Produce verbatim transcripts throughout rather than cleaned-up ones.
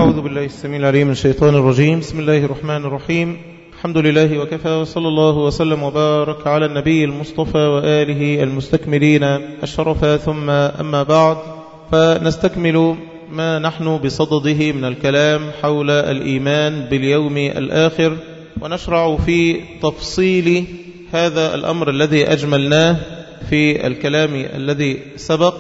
أعوذ بالله السميع العليم من الشيطان الرجيم. بسم الله الرحمن الرحيم. الحمد لله وكفى، وصلى الله وسلم وبارك على النبي المصطفى وآله المستكملين الشرف، ثم أما بعد، فنستكمل ما نحن بصدده من الكلام حول الإيمان باليوم الآخر، ونشرع في تفصيل هذا الأمر الذي أجملناه في الكلام الذي سبق،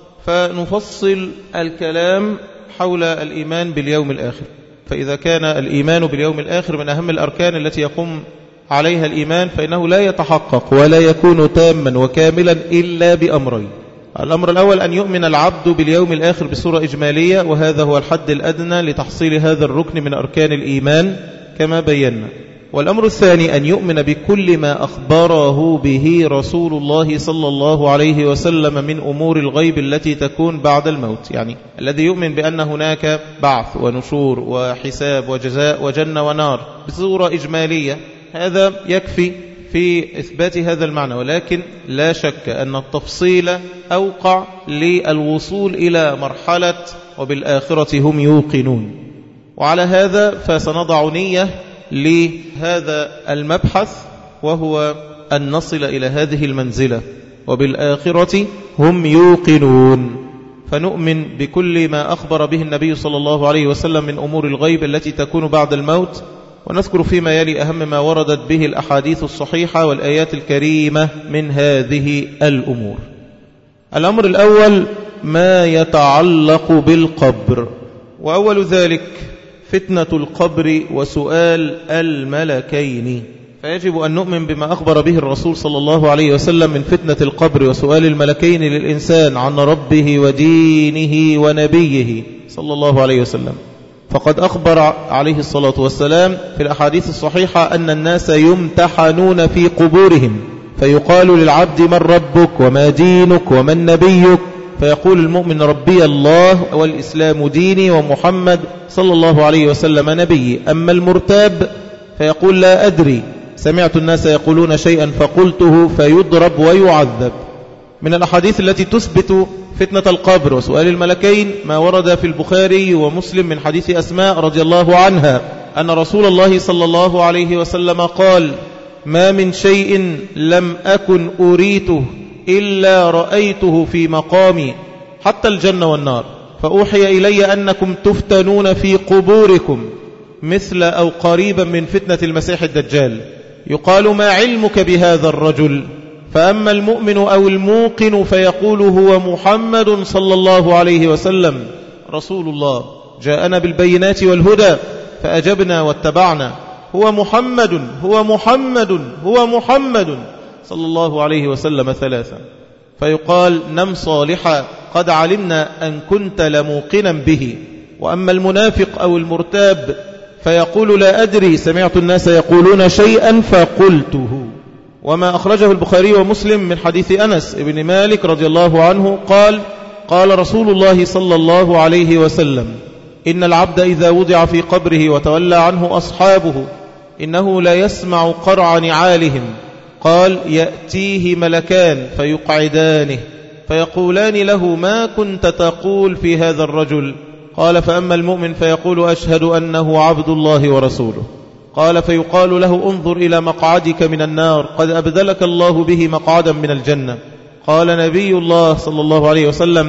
فنفصل الكلام حول الإيمان باليوم الآخر. فإذا كان الإيمان باليوم الآخر من أهم الأركان التي يقوم عليها الإيمان، فإنه لا يتحقق ولا يكون تاما وكاملا إلا بأمرين. الأمر الأول أن يؤمن العبد باليوم الآخر بصورة إجمالية، وهذا هو الحد الأدنى لتحصيل هذا الركن من أركان الإيمان كما بينا. والأمر الثاني أن يؤمن بكل ما أخبره به رسول الله صلى الله عليه وسلم من أمور الغيب التي تكون بعد الموت، يعني الذي يؤمن بأن هناك بعث ونشور وحساب وجزاء وجنة ونار بصورة إجمالية، هذا يكفي في إثبات هذا المعنى. ولكن لا شك أن التفصيل أوقع للوصول إلى مرحلة وبالآخرة هم يوقنون. وعلى هذا فسنضع نية لهذا المبحث، وهو أن نصل إلى هذه المنزلة وبالآخرة هم يوقنون، فنؤمن بكل ما أخبر به النبي صلى الله عليه وسلم من أمور الغيب التي تكون بعد الموت، ونذكر فيما يلي أهم ما وردت به الأحاديث الصحيحة والآيات الكريمة من هذه الأمور. الأمر الأول ما يتعلق بالقبر، وأول ذلك فتنة القبر وسؤال الملكين. فيجب أن نؤمن بما أخبر به الرسول صلى الله عليه وسلم من فتنة القبر وسؤال الملكين للإنسان عن ربه ودينه ونبيه صلى الله عليه وسلم. فقد أخبر عليه الصلاة والسلام في الأحاديث الصحيحة أن الناس يمتحنون في قبورهم، فيقال للعبد من ربك وما دينك ومن نبيك، فيقول المؤمن ربي الله والإسلام ديني ومحمد صلى الله عليه وسلم نبي. أما المرتاب فيقول لا أدري، سمعت الناس يقولون شيئا فقلته، فيضرب ويعذب. من الأحاديث التي تثبت فتنة القبر وسؤال الملكين ما ورد في البخاري ومسلم من حديث أسماء رضي الله عنها أن رسول الله صلى الله عليه وسلم قال: ما من شيء لم أكن أريته إلا رأيته في مقامي، حتى الجنة والنار، فأوحي إلي أنكم تفتنون في قبوركم مثل أو قريبا من فتنة المسيح الدجال. يقال: ما علمك بهذا الرجل؟ فأما المؤمن أو الموقن فيقول هو محمد صلى الله عليه وسلم رسول الله، جاءنا بالبينات والهدى فأجبنا واتبعنا، هو محمد هو محمد هو محمد صلى الله عليه وسلم ثلاثا. فيقال: نم صالحا قد علمنا أن كنت لموقنا به. وأما المنافق أو المرتاب فيقول لا أدري، سمعت الناس يقولون شيئا فقلته. وما أخرجه البخاري ومسلم من حديث أنس بن مالك رضي الله عنه قال: قال رسول الله صلى الله عليه وسلم: إن العبد إذا وضع في قبره وتولى عنه أصحابه إنه لا يسمع قرع نعالهم. قال: يأتيه ملكان فيقعدانه فيقولان له: ما كنت تقول في هذا الرجل؟ قال: فأما المؤمن فيقول: أشهد أنه عبد الله ورسوله. قال: فيقال له: انظر إلى مقعدك من النار، قد أبدلك الله به مقعدا من الجنة. قال نبي الله صلى الله عليه وسلم: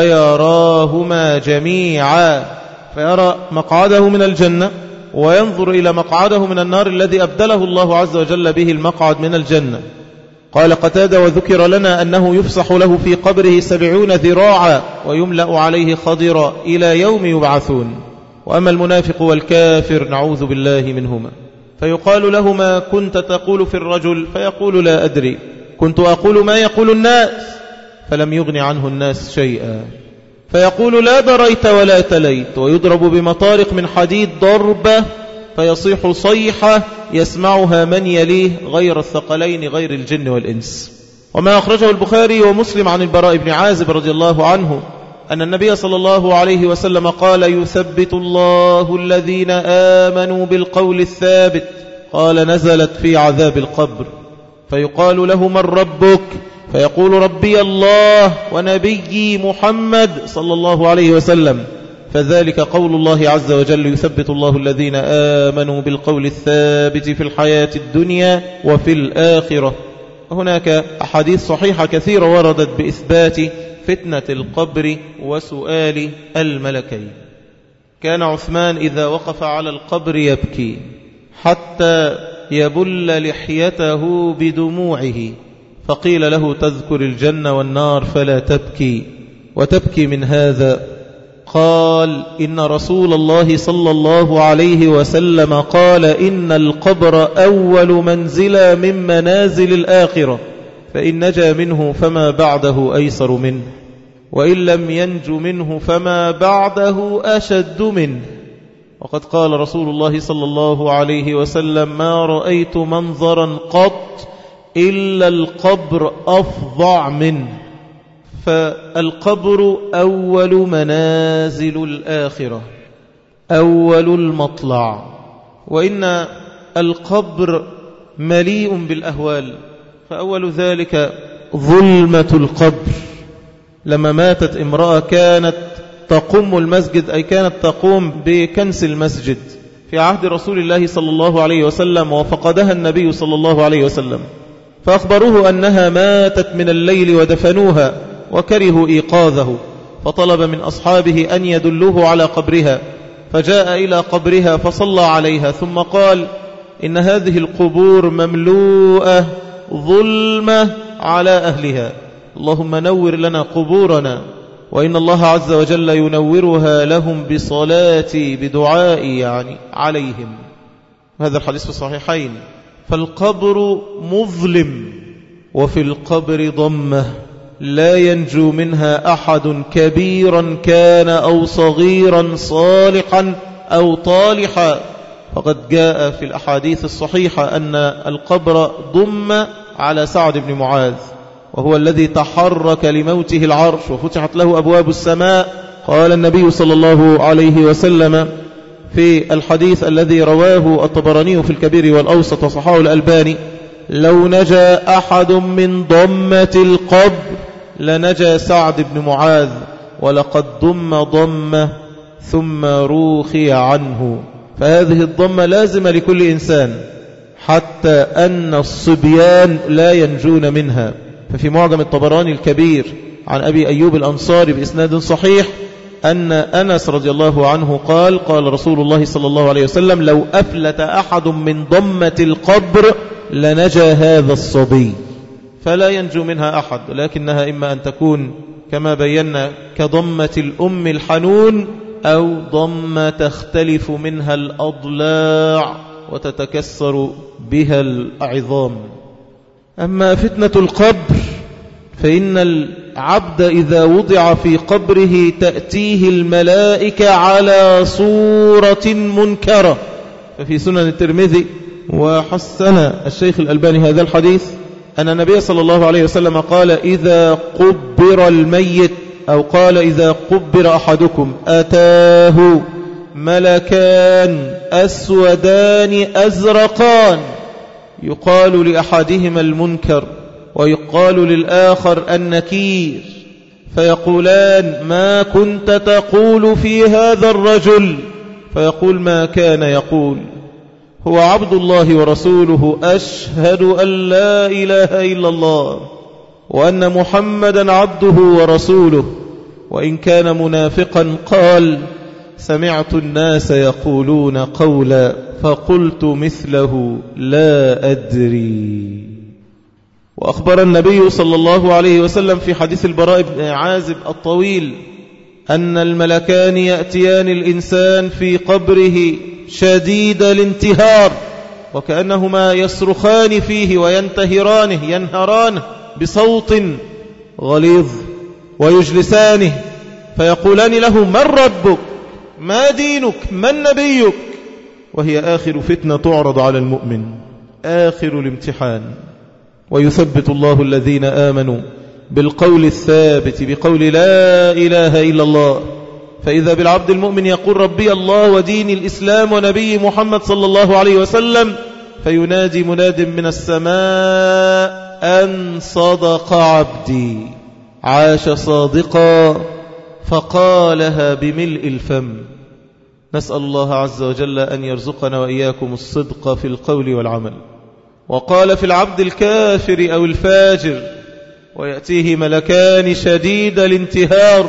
فيراهما جميعا، فيرى مقعده من الجنة وينظر إلى مقعده من النار الذي أبدله الله عز وجل به المقعد من الجنة. قال قتادة: وذكر لنا أنه يفسح له في قبره سبعون ذراعا ويملأ عليه خضرا إلى يوم يبعثون. وأما المنافق والكافر نعوذ بالله منهما فيقال له: ما كنت تقول في الرجل؟ فيقول: لا أدري، كنت أقول ما يقول الناس، فلم يغن عنه الناس شيئا. فيقول: لا دريت ولا تليت، ويضرب بمطارق من حديد ضربة فيصيح صيحة يسمعها من يليه غير الثقلين غير الجن والإنس. وما أخرجه البخاري ومسلم عن البراء بن عازب رضي الله عنه أن النبي صلى الله عليه وسلم قال: يثبت الله الذين آمنوا بالقول الثابت. قال: نزلت في عذاب القبر. فيقال له: من ربك؟ فيقول: ربي الله ونبيي محمد صلى الله عليه وسلم. فذلك قول الله عز وجل يثبت الله الذين آمنوا بالقول الثابت في الحياة الدنيا وفي الآخرة. هناك أحاديث صحيحة كثيرة وردت بإثبات فتنة القبر وسؤال الملكين. كان عثمان إذا وقف على القبر يبكي حتى يبل لحيته بدموعه، فقيل له تذكر الجنة والنار فلا تبكي وتبكي من هذا. قال إن رسول الله صلى الله عليه وسلم قال إن القبر أول منزل من منازل الآخرة، فإن نجا منه فما بعده أيسر منه، وإن لم ينج منه فما بعده أشد منه. وقد قال رسول الله صلى الله عليه وسلم ما رأيت منظرا قط إلا القبر أفظع منه. فالقبر أول منازل الآخرة، أول المطلع، وإن القبر مليء بالأهوال. فأول ذلك ظلمة القبر. لما ماتت امرأة كانت تقوم المسجد، أي كانت تقوم بكنس المسجد في عهد رسول الله صلى الله عليه وسلم، وفقدها النبي صلى الله عليه وسلم، فأخبروه أنها ماتت من الليل ودفنوها وكرهوا إيقاظه، فطلب من أصحابه أن يدلوه على قبرها، فجاء إلى قبرها فصلى عليها، ثم قال إن هذه القبور مملوءة ظلمة على أهلها، اللهم نور لنا قبورنا، وإن الله عز وجل ينورها لهم بصلاتي بدعائي يعني عليهم. هذا الحديث في الصحيحين. فالقبر مظلم، وفي القبر ضمة لا ينجو منها أحد كبيرا كان أو صغيرا صالحا أو طالحا. فقد جاء في الأحاديث الصحيحة أن القبر ضم على سعد بن معاذ، وهو الذي تحرك لموته العرش وفتحت له أبواب السماء. قال النبي صلى الله عليه وسلم في الحديث الذي رواه الطبراني في الكبير والأوسط وصححه الألباني لو نجا أحد من ضمة القبر لنجا سعد بن معاذ، ولقد ضم ضمة ثم روخي عنه. فهذه الضمة لازمة لكل إنسان، حتى أن الصبيان لا ينجون منها. ففي معجم الطبراني الكبير عن أبي أيوب الأنصاري بإسناد صحيح أن أنس رضي الله عنه قال قال رسول الله صلى الله عليه وسلم لو أفلت أحد من ضمة القبر لنجا هذا الصبي. فلا ينجو منها أحد، لكنها إما أن تكون كما بينا كضمة الأم الحنون، أو ضمة تختلف منها الأضلاع وتتكسر بها العظام. أما فتنة القبر فإن العبد إذا وضع في قبره تأتيه الملائكة على صورة منكرة. ففي سنن الترمذي وحسن الشيخ الألباني هذا الحديث أن النبي صلى الله عليه وسلم قال إذا قبر الميت، أو قال إذا قبر أحدكم أتاه ملكان أسودان أزرقان، يقال لأحدهما المنكر ويقال للآخر النكير، فيقولان ما كنت تقول في هذا الرجل؟ فيقول ما كان يقول، هو عبد الله ورسوله، أشهد أن لا إله إلا الله وأن محمدا عبده ورسوله. وإن كان منافقا قال سمعت الناس يقولون قولا فقلت مثله لا أدري. وأخبر النبي صلى الله عليه وسلم في حديث البراء بن عازب الطويل أن الملكان يأتيان الإنسان في قبره شديد الانتهار، وكأنهما يصرخان فيه وينتهرانه ينهرانه بصوت غليظ، ويجلسانه فيقولان له من ربك؟ ما دينك؟ من نبيك؟ وهي آخر فتنة تعرض على المؤمن، آخر الامتحان. ويثبت الله الذين آمنوا بالقول الثابت بقول لا إله إلا الله. فإذا بالعبد المؤمن يقول ربي الله ودين الإسلام ونبي محمد صلى الله عليه وسلم، فينادي مناد من السماء أن صدق عبدي، عاش صادقا فقالها بملء الفم. نسأل الله عز وجل أن يرزقنا وإياكم الصدق في القول والعمل. وقال في العبد الكافر أو الفاجر: ويأتيه ملكان شديد الانتهار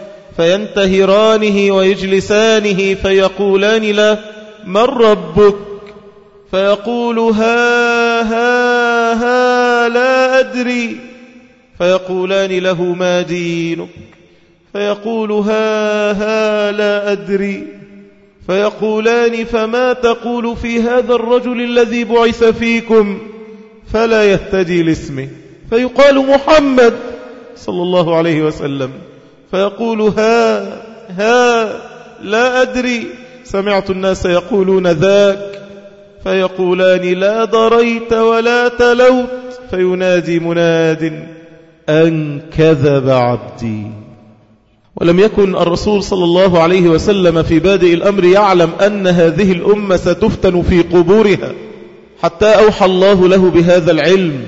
فينتهرانه ويجلسانه فيقولان له: من ربك؟ فيقول: ها ها ها لا أدري. فيقولان له: ما دينك؟ فيقول: ها ها لا أدري. فيقولان: فما تقول في هذا الرجل الذي بعث فيكم؟ فلا يهتدي لاسمه. فيقال: محمد صلى الله عليه وسلم. فيقول: ها ها لا أدري، سمعت الناس يقولون ذاك. فيقولان: لا ضريت ولا تلوت. فينادي مناد: أن كذب عبدي. ولم يكن الرسول صلى الله عليه وسلم في بادئ الأمر يعلم أن هذه الأمة ستفتن في قبورها، حتى أوحى الله له بهذا العلم.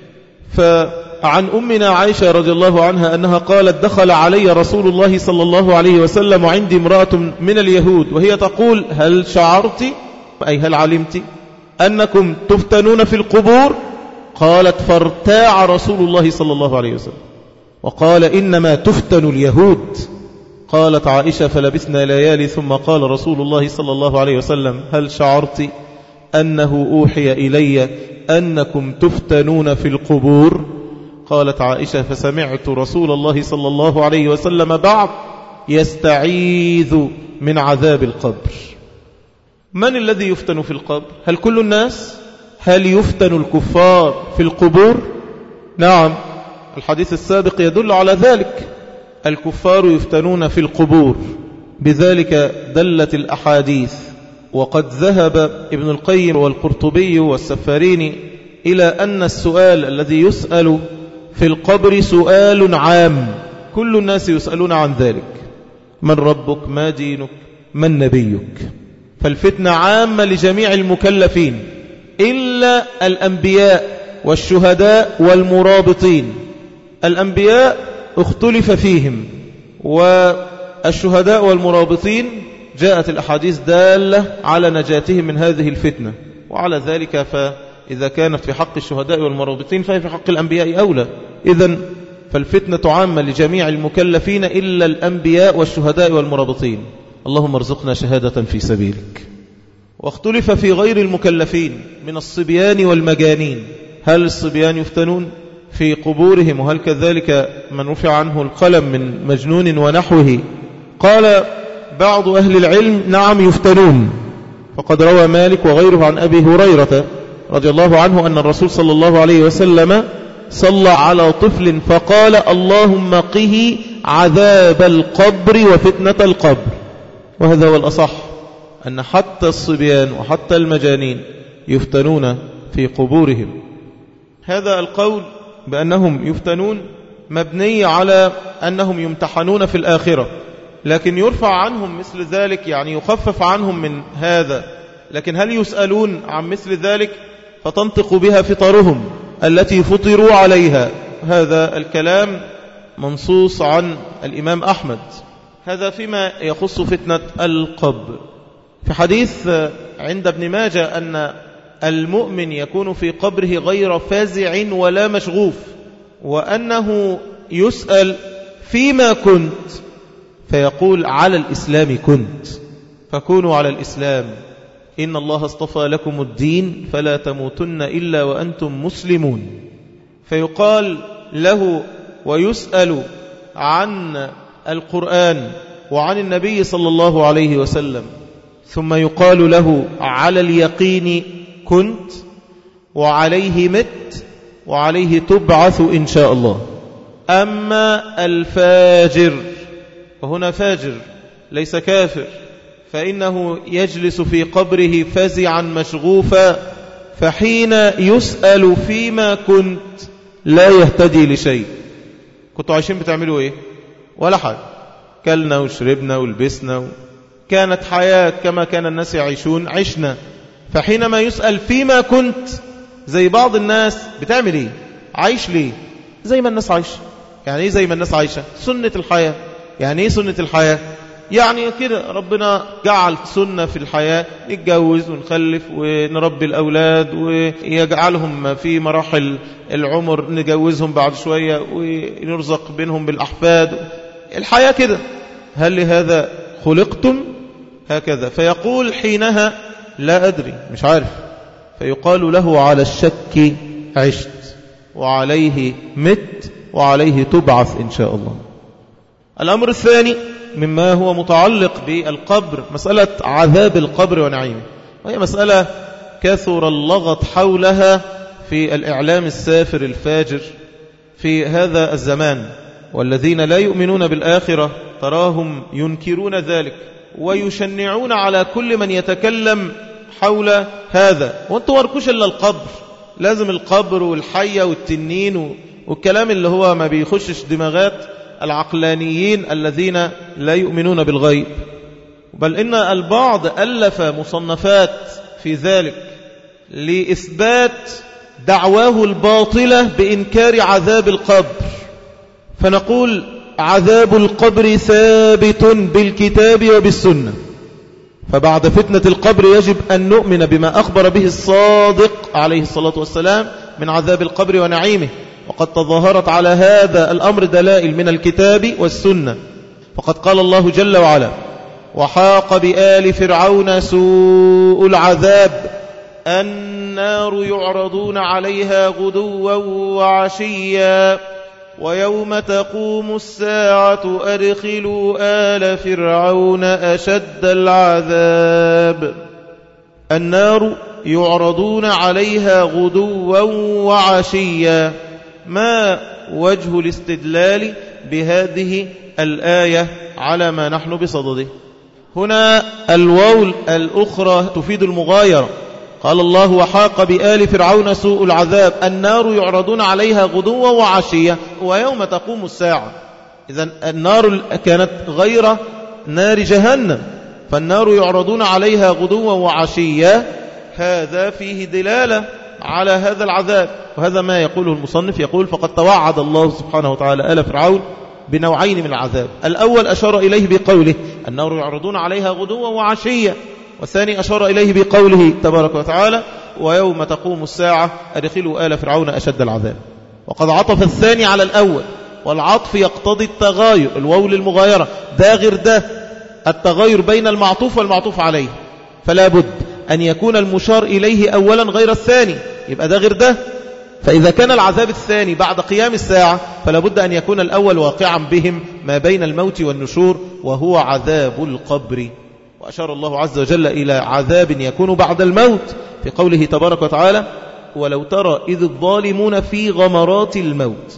فعن أمنا عائشة رضي الله عنها أنها قالت: دخل علي رسول الله صلى الله عليه وسلم وعندي امرأة من اليهود وهي تقول: هل شعرت، أي هل علمت أنكم تفتنون في القبور؟ قالت: فارتاع رسول الله صلى الله عليه وسلم وقال: إنما تفتن اليهود. قالت عائشة: فلبثنا ليالي ثم قال رسول الله صلى الله عليه وسلم: هل شعرت أنه أوحي إلي أنكم تفتنون في القبور؟ قالت عائشة: فسمعت رسول الله صلى الله عليه وسلم بعد يستعيذ من عذاب القبر. من الذي يفتن في القبر؟ هل كل الناس؟ هل يفتن الكفار في القبور؟ نعم، الحديث السابق يدل على ذلك. الكفار يفتنون في القبور، بذلك دلت الأحاديث. وقد ذهب ابن القيم والقرطبي والسفاريني إلى أن السؤال الذي يسأل في القبر سؤال عام، كل الناس يسألون عن ذلك: من ربك؟ ما دينك؟ من نبيك؟ فالفتنة عامة لجميع المكلفين إلا الأنبياء والشهداء والمرابطين. الأنبياء اختلف فيهم، والشهداء والمرابطين جاءت الأحاديث دالة على نجاتهم من هذه الفتنة. وعلى ذلك فإذا كانت في حق الشهداء والمرابطين فهي في حق الأنبياء أولى. إذن فالفتنة عامة لجميع المكلفين إلا الأنبياء والشهداء والمرابطين. اللهم ارزقنا شهادة في سبيلك. واختلف في غير المكلفين من الصبيان والمجانين: هل الصبيان يفتنون في قبورهم؟ وهل كذلك من رفع عنه القلم من مجنون ونحوه؟ قال بعض أهل العلم: نعم يفتنون. فقد روى مالك وغيره عن أبي هريرة رضي الله عنه أن الرسول صلى الله عليه وسلم صلى على طفل فقال: اللهم قه عذاب القبر وفتنة القبر. وهذا هو الأصح، أن حتى الصبيان وحتى المجانين يفتنون في قبورهم. هذا القول بأنهم يفتنون مبني على أنهم يمتحنون في الآخرة، لكن يرفع عنهم مثل ذلك، يعني يخفف عنهم من هذا. لكن هل يسألون عن مثل ذلك فتنطق بها فطرهم التي فطروا عليها؟ هذا الكلام منصوص عن الإمام أحمد. هذا فيما يخص فتنة القبر. في حديث عند ابن ماجه أن المؤمن يكون في قبره غير فازع ولا مشغوف، وأنه يسأل: فيما كنت؟ فيقول: على الإسلام كنت. فكونوا على الإسلام، إن الله اصطفى لكم الدين فلا تموتن إلا وأنتم مسلمون. فيقال له ويسأل عن القرآن وعن النبي صلى الله عليه وسلم، ثم يقال له: على اليقين كنت وعليه مت وعليه تبعث إن شاء الله. أما الفاجر، وهنا فاجر ليس كافر، فإنه يجلس في قبره فزعا مشغوفا، فحين يسأل فيما كنت لا يهتدي لشيء. كنتوا عايشين بتعملوا ايه؟ ولا حاجة، كلنا وشربنا ولبسنا و... كانت حياة كما كان الناس يعيشون، عشنا. فحينما يسأل فيما كنت، زي بعض الناس بتعمل ايه؟ عايش ليه؟ زي ما الناس عايشة. يعني ايه زي ما الناس عايشة؟ سنة الحياة. يعني ايه سنة الحياة؟ يعني كده ربنا جعل سنة في الحياة، نتجوز ونخلف ونربي الأولاد ويجعلهم في مراحل العمر نجوزهم بعد شوية ونرزق بينهم بالأحفاد. الحياة كده. هل لهذا خلقتم؟ هكذا. فيقول حينها لا أدري، مش عارف. فيقال له على الشك عشت وعليه مت وعليه تبعث إن شاء الله. الأمر الثاني مما هو متعلق بالقبر مسألة عذاب القبر ونعيمه، وهي مسألة كثر اللغط حولها في الإعلام السافر الفاجر في هذا الزمان، والذين لا يؤمنون بالآخرة تراهم ينكرون ذلك ويشنعون على كل من يتكلم حول هذا. وانتوا وركوش إلا القبر، لازم القبر والحية والتنين والكلام اللي هو ما بيخشش دماغات العقلانيين الذين لا يؤمنون بالغيب. بل إن البعض ألف مصنفات في ذلك لإثبات دعواه الباطلة بإنكار عذاب القبر. فنقول عذاب القبر ثابت بالكتاب وبالسنة، فبعد فتنة القبر يجب أن نؤمن بما أخبر به الصادق عليه الصلاة والسلام من عذاب القبر ونعيمه. وقد تظاهرت على هذا الأمر دلائل من الكتاب والسنة، فقد قال الله جل وعلا: وحاق بآل فرعون سوء العذاب النار يعرضون عليها غدوا وعشيا ويوم تقوم الساعة أدخلوا آل فرعون أشد العذاب. النار يعرضون عليها غدوا وعشيا. ما وجه الاستدلال بهذه الآية على ما نحن بصدده؟ هنا الواو الأخرى تفيد المغايرة. قال الله: وحاق بآل فرعون سوء العذاب النار يعرضون عليها غدوا وعشيا ويوم تقوم الساعة. إذن النار كانت غير نار جهنم، فالنار يعرضون عليها غدوا وعشيا، هذا فيه دلالة على هذا العذاب. وهذا ما يقوله المصنف، يقول: فقد توعد الله سبحانه وتعالى آل فرعون بنوعين من العذاب. الأول أشار إليه بقوله: النار يعرضون عليها غدوا وعشيا، والثاني أشار إليه بقوله تبارك وتعالى: ويوم تقوم الساعة أدخلوا آل فرعون أشد العذاب. وقد عطف الثاني على الأول، والعطف يقتضي التغاير، الواو للمغايرة، ده غير ده، التغاير بين المعطوف والمعطوف عليه، فلا بد أن يكون المشار إليه أولا غير الثاني، يبقى ده غير ده. فإذا كان العذاب الثاني بعد قيام الساعة فلا بد أن يكون الأول واقعا بهم ما بين الموت والنشور، وهو عذاب القبر. وأشار الله عز وجل إلى عذاب يكون بعد الموت في قوله تبارك وتعالى: ولو ترى إذ الظالمون في غمرات الموت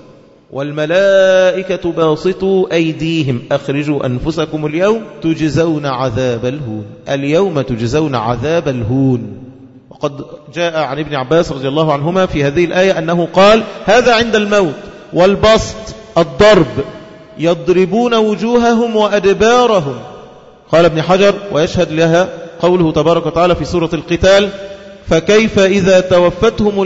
والملائكة باسطوا أيديهم أخرجوا أنفسكم اليوم تجزون عذاب الهون. اليوم تجزون عذاب الهون. وقد جاء عن ابن عباس رضي الله عنهما في هذه الآية أنه قال: هذا عند الموت، والبسط الضرب، يضربون وجوههم وأدبارهم. قال ابن حجر: ويشهد لها قوله تبارك وتعالى في سورة القتال: فكيف إذا توفتهم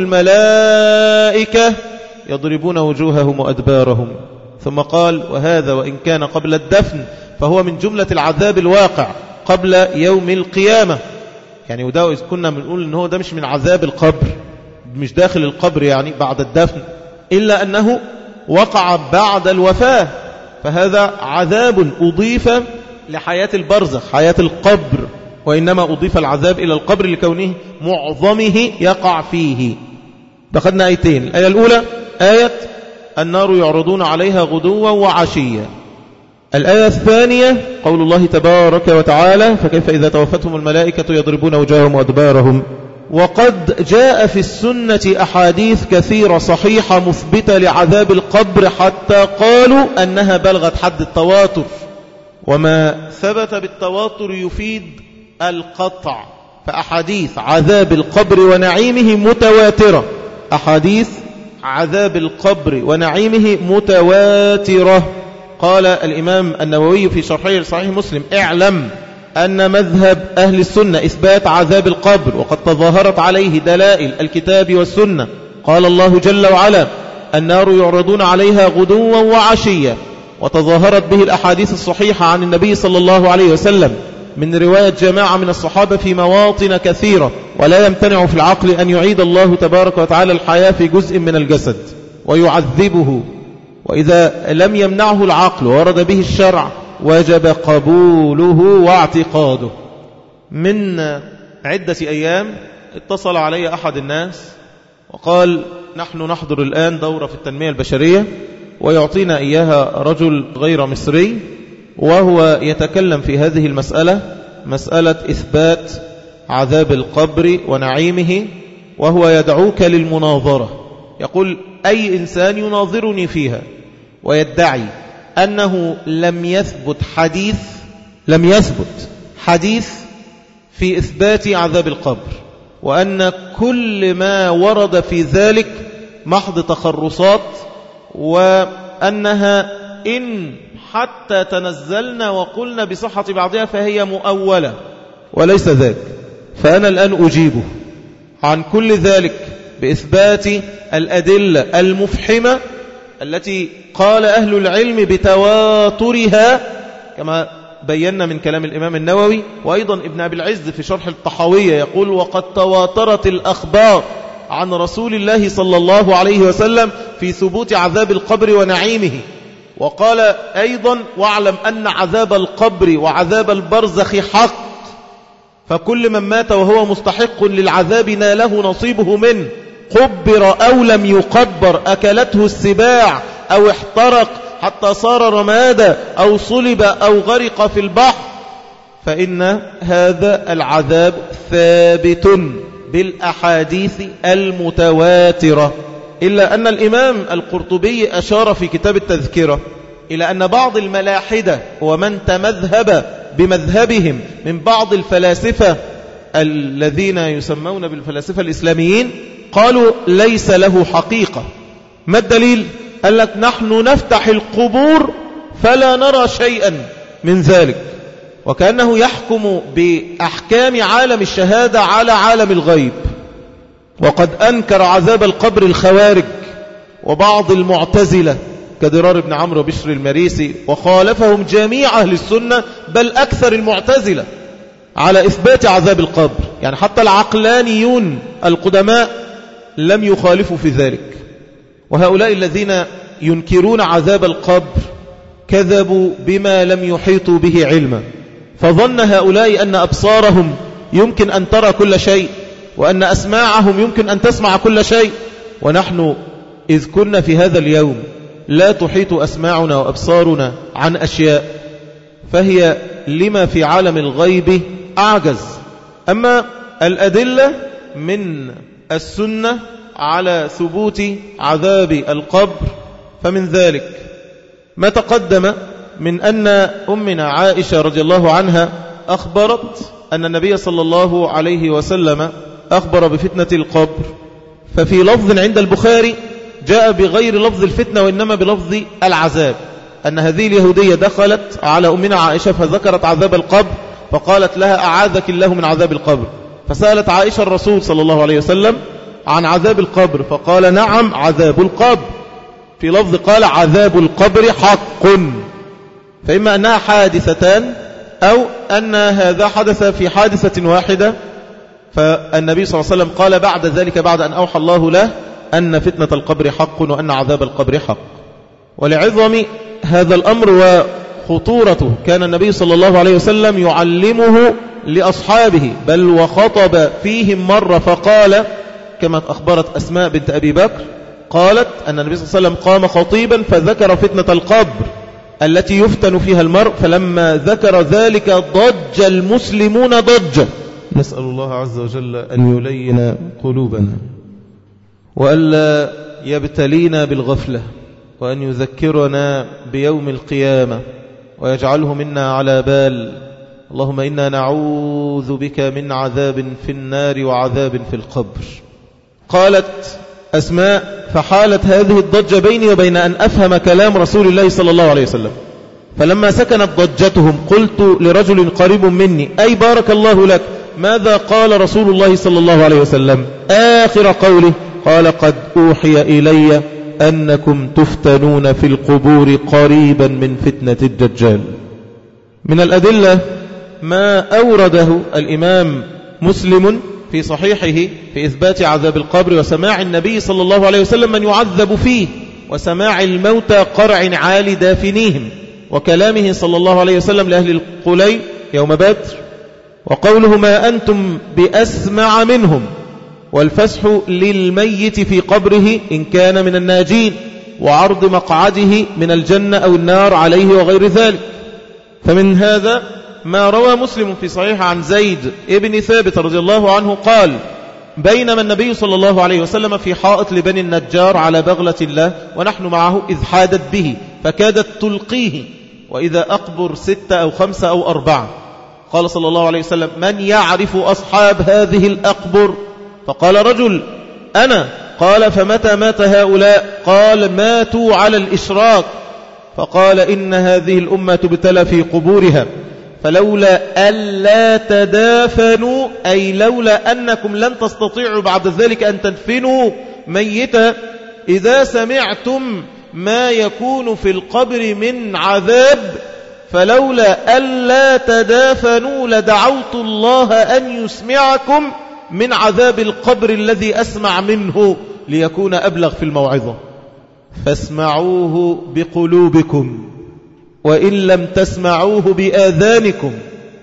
الملائكة يضربون وجوههم وأدبارهم. ثم قال: وهذا وإن كان قبل الدفن فهو من جملة العذاب الواقع قبل يوم القيامة. يعني وده كنا بنقول إن هو ده مش من عذاب القبر، مش داخل القبر يعني بعد الدفن، إلا أنه وقع بعد الوفاة، فهذا عذاب أضيف لحياة البرزخ، حياة القبر، وإنما أضيف العذاب إلى القبر لكونه معظمه يقع فيه. فقدنا آيتين، الآية الأولى آية النار يعرضون عليها غدوا وعشيا. الآية الثانية قول الله تبارك وتعالى: فكيف إذا توفتهم الملائكة يضربون وجوههم وأدبارهم. وقد جاء في السنة أحاديث كثيرة صحيحة مثبتة لعذاب القبر حتى قالوا أنها بلغت حد التواتر، وما ثبت بالتواتر يفيد القطع، فأحاديث عذاب القبر ونعيمه متواترة، أحاديث عذاب القبر ونعيمه متواترة. قال الإمام النووي في شرحه لصحيح مسلم: اعلم أن مذهب أهل السنة إثبات عذاب القبر، وقد تظاهرت عليه دلائل الكتاب والسنة. قال الله جل وعلا: النار يعرضون عليها غدوا وعشيا وتظاهرت به الأحاديث الصحيحة عن النبي صلى الله عليه وسلم من رواية جماعة من الصحابة في مواطن كثيرة، ولا يمتنع في العقل أن يعيد الله تبارك وتعالى الحياة في جزء من الجسد ويعذبه، وإذا لم يمنعه العقل ورد به الشرع وجب قبوله واعتقاده. من عدة أيام اتصل علي أحد الناس وقال: نحن نحضر الآن دورة في التنمية البشرية ويعطينا إياها رجل غير مصري، وهو يتكلم في هذه المسألة، مسألة إثبات عذاب القبر ونعيمه، وهو يدعوك للمناظرة. يقول: أي إنسان يناظرني فيها ويدعي أنه لم يثبت حديث لم يثبت حديث في إثبات عذاب القبر، وأن كل ما ورد في ذلك محض تخرصات، وأنها إن حتى تنزلنا وقلنا بصحة بعضها فهي مؤولة وليس ذاك. فأنا الآن أجيبه عن كل ذلك بإثبات الأدلة المفحمة التي قال أهل العلم بتواترها، كما بينا من كلام الإمام النووي، وأيضا ابن أبي العز في شرح الطحاوية يقول: وقد تواترت الأخبار عن رسول الله صلى الله عليه وسلم في ثبوت عذاب القبر ونعيمه. وقال أيضا: واعلم أن عذاب القبر وعذاب البرزخ حق، فكل من مات وهو مستحق للعذاب ناله نصيبه منه، قبر أو لم يقبر، أكلته السباع أو احترق حتى صار رمادا أو صلب أو غرق في البحر، فإن هذا العذاب ثابت بالأحاديث المتواترة. إلا أن الإمام القرطبي أشار في كتاب التذكرة إلى أن بعض الملاحدة ومن تمذهب بمذهبهم من بعض الفلاسفة الذين يسمون بالفلاسفة الإسلاميين قالوا ليس له حقيقة. ما الدليل؟ قال لك: نحن نفتح القبور فلا نرى شيئا من ذلك، وكأنه يحكم بأحكام عالم الشهادة على عالم الغيب. وقد أنكر عذاب القبر الخوارج وبعض المعتزلة كدرار بن عمرو وبشر المريسي، وخالفهم جميع أهل السنة بل أكثر المعتزلة على إثبات عذاب القبر. يعني حتى العقلانيون القدماء لم يخالفوا في ذلك. وهؤلاء الذين ينكرون عذاب القبر كذبوا بما لم يحيطوا به علما، فظن هؤلاء أن أبصارهم يمكن أن ترى كل شيء، وأن أسماعهم يمكن أن تسمع كل شيء. ونحن إذ كنا في هذا اليوم لا تحيط أسماعنا وأبصارنا عن أشياء، فهي لما في عالم الغيب أعجز. أما الأدلة من السنة على ثبوت عذاب القبر فمن ذلك ما تقدم من أن أمنا عائشة رضي الله عنها أخبرت أن النبي صلى الله عليه وسلم أخبر بفتنة القبر، ففي لفظ عند البخاري جاء بغير لفظ الفتنة وإنما بلفظ العذاب، أن هذه اليهودية دخلت على أمنا عائشة فذكرت عذاب القبر، فقالت لها: أعاذك الله من عذاب القبر. فسألت عائشة الرسول صلى الله عليه وسلم عن عذاب القبر، فقال: نعم عذاب القبر. في لفظ قال: عذاب القبر حق. فإما أنها حادثتان أو أن هذا حدث في حادثة واحدة. فالنبي صلى الله عليه وسلم قال بعد ذلك بعد أن أوحى الله له أن فتنة القبر حق وأن عذاب القبر حق. ولعظم هذا الأمر وخطورته كان النبي صلى الله عليه وسلم يعلمه لأصحابه، بل وخطب فيهم مرة فقال كما أخبرت أسماء بنت أبي بكر قالت أن النبي صلى الله عليه وسلم قام خطيبا فذكر فتنة القبر التي يفتن فيها المرء، فلما ذكر ذلك ضج المسلمون ضجة. نسأل الله عز وجل أن يلين قلوبنا وألا يبتلينا بالغفلة، وأن يذكرنا بيوم القيامة ويجعله منا على بال. اللهم إنا نعوذ بك من عذاب في النار وعذاب في القبر. قالت أسماء: فحالت هذه الضجة بيني وبين أن أفهم كلام رسول الله صلى الله عليه وسلم، فلما سكنت ضجتهم قلت لرجل قريب مني: أي بارك الله لك، ماذا قال رسول الله صلى الله عليه وسلم؟ آخر قوله قال: قد أوحي إلي أنكم تفتنون في القبور قريبا من فتنة الدجال. من الأدلة ما أورده الإمام مسلم في صحيحه في إثبات عذاب القبر وسماع النبي صلى الله عليه وسلم من يعذب فيه، وسماع الموتى قرع عال دافنيهم، وكلامه صلى الله عليه وسلم لأهل القلي يوم بدر، وقوله ما أنتم بأسمع منهم، والفسح للميت في قبره إن كان من الناجين، وعرض مقعده من الجنة أو النار عليه وغير ذلك. فمن هذا ما روى مسلم في صحيح عن زيد ابن ثابت رضي الله عنه قال بينما النبي صلى الله عليه وسلم في حائط لبني النجار على بغلة الله ونحن معه إذ حادت به فكادت تلقيه، وإذا أقبر ستة أو خمسة أو أربعة. قال صلى الله عليه وسلم من يعرف أصحاب هذه الأقبر؟ فقال رجل أنا. قال فمتى مات هؤلاء؟ قال ماتوا على الإشراك. فقال إن هذه الأمة تبتلى في قبورها، فلولا ألا تدافنوا، أي لولا أنكم لن تستطيعوا بعد ذلك أن تدفنوا ميتا، إذا سمعتم ما يكون في القبر من عذاب، فلولا ألا تدافنوا لدعوت الله أن يسمعكم من عذاب القبر الذي أسمع منه ليكون أبلغ في الموعظة. فاسمعوه بقلوبكم وإن لم تسمعوه بآذانكم،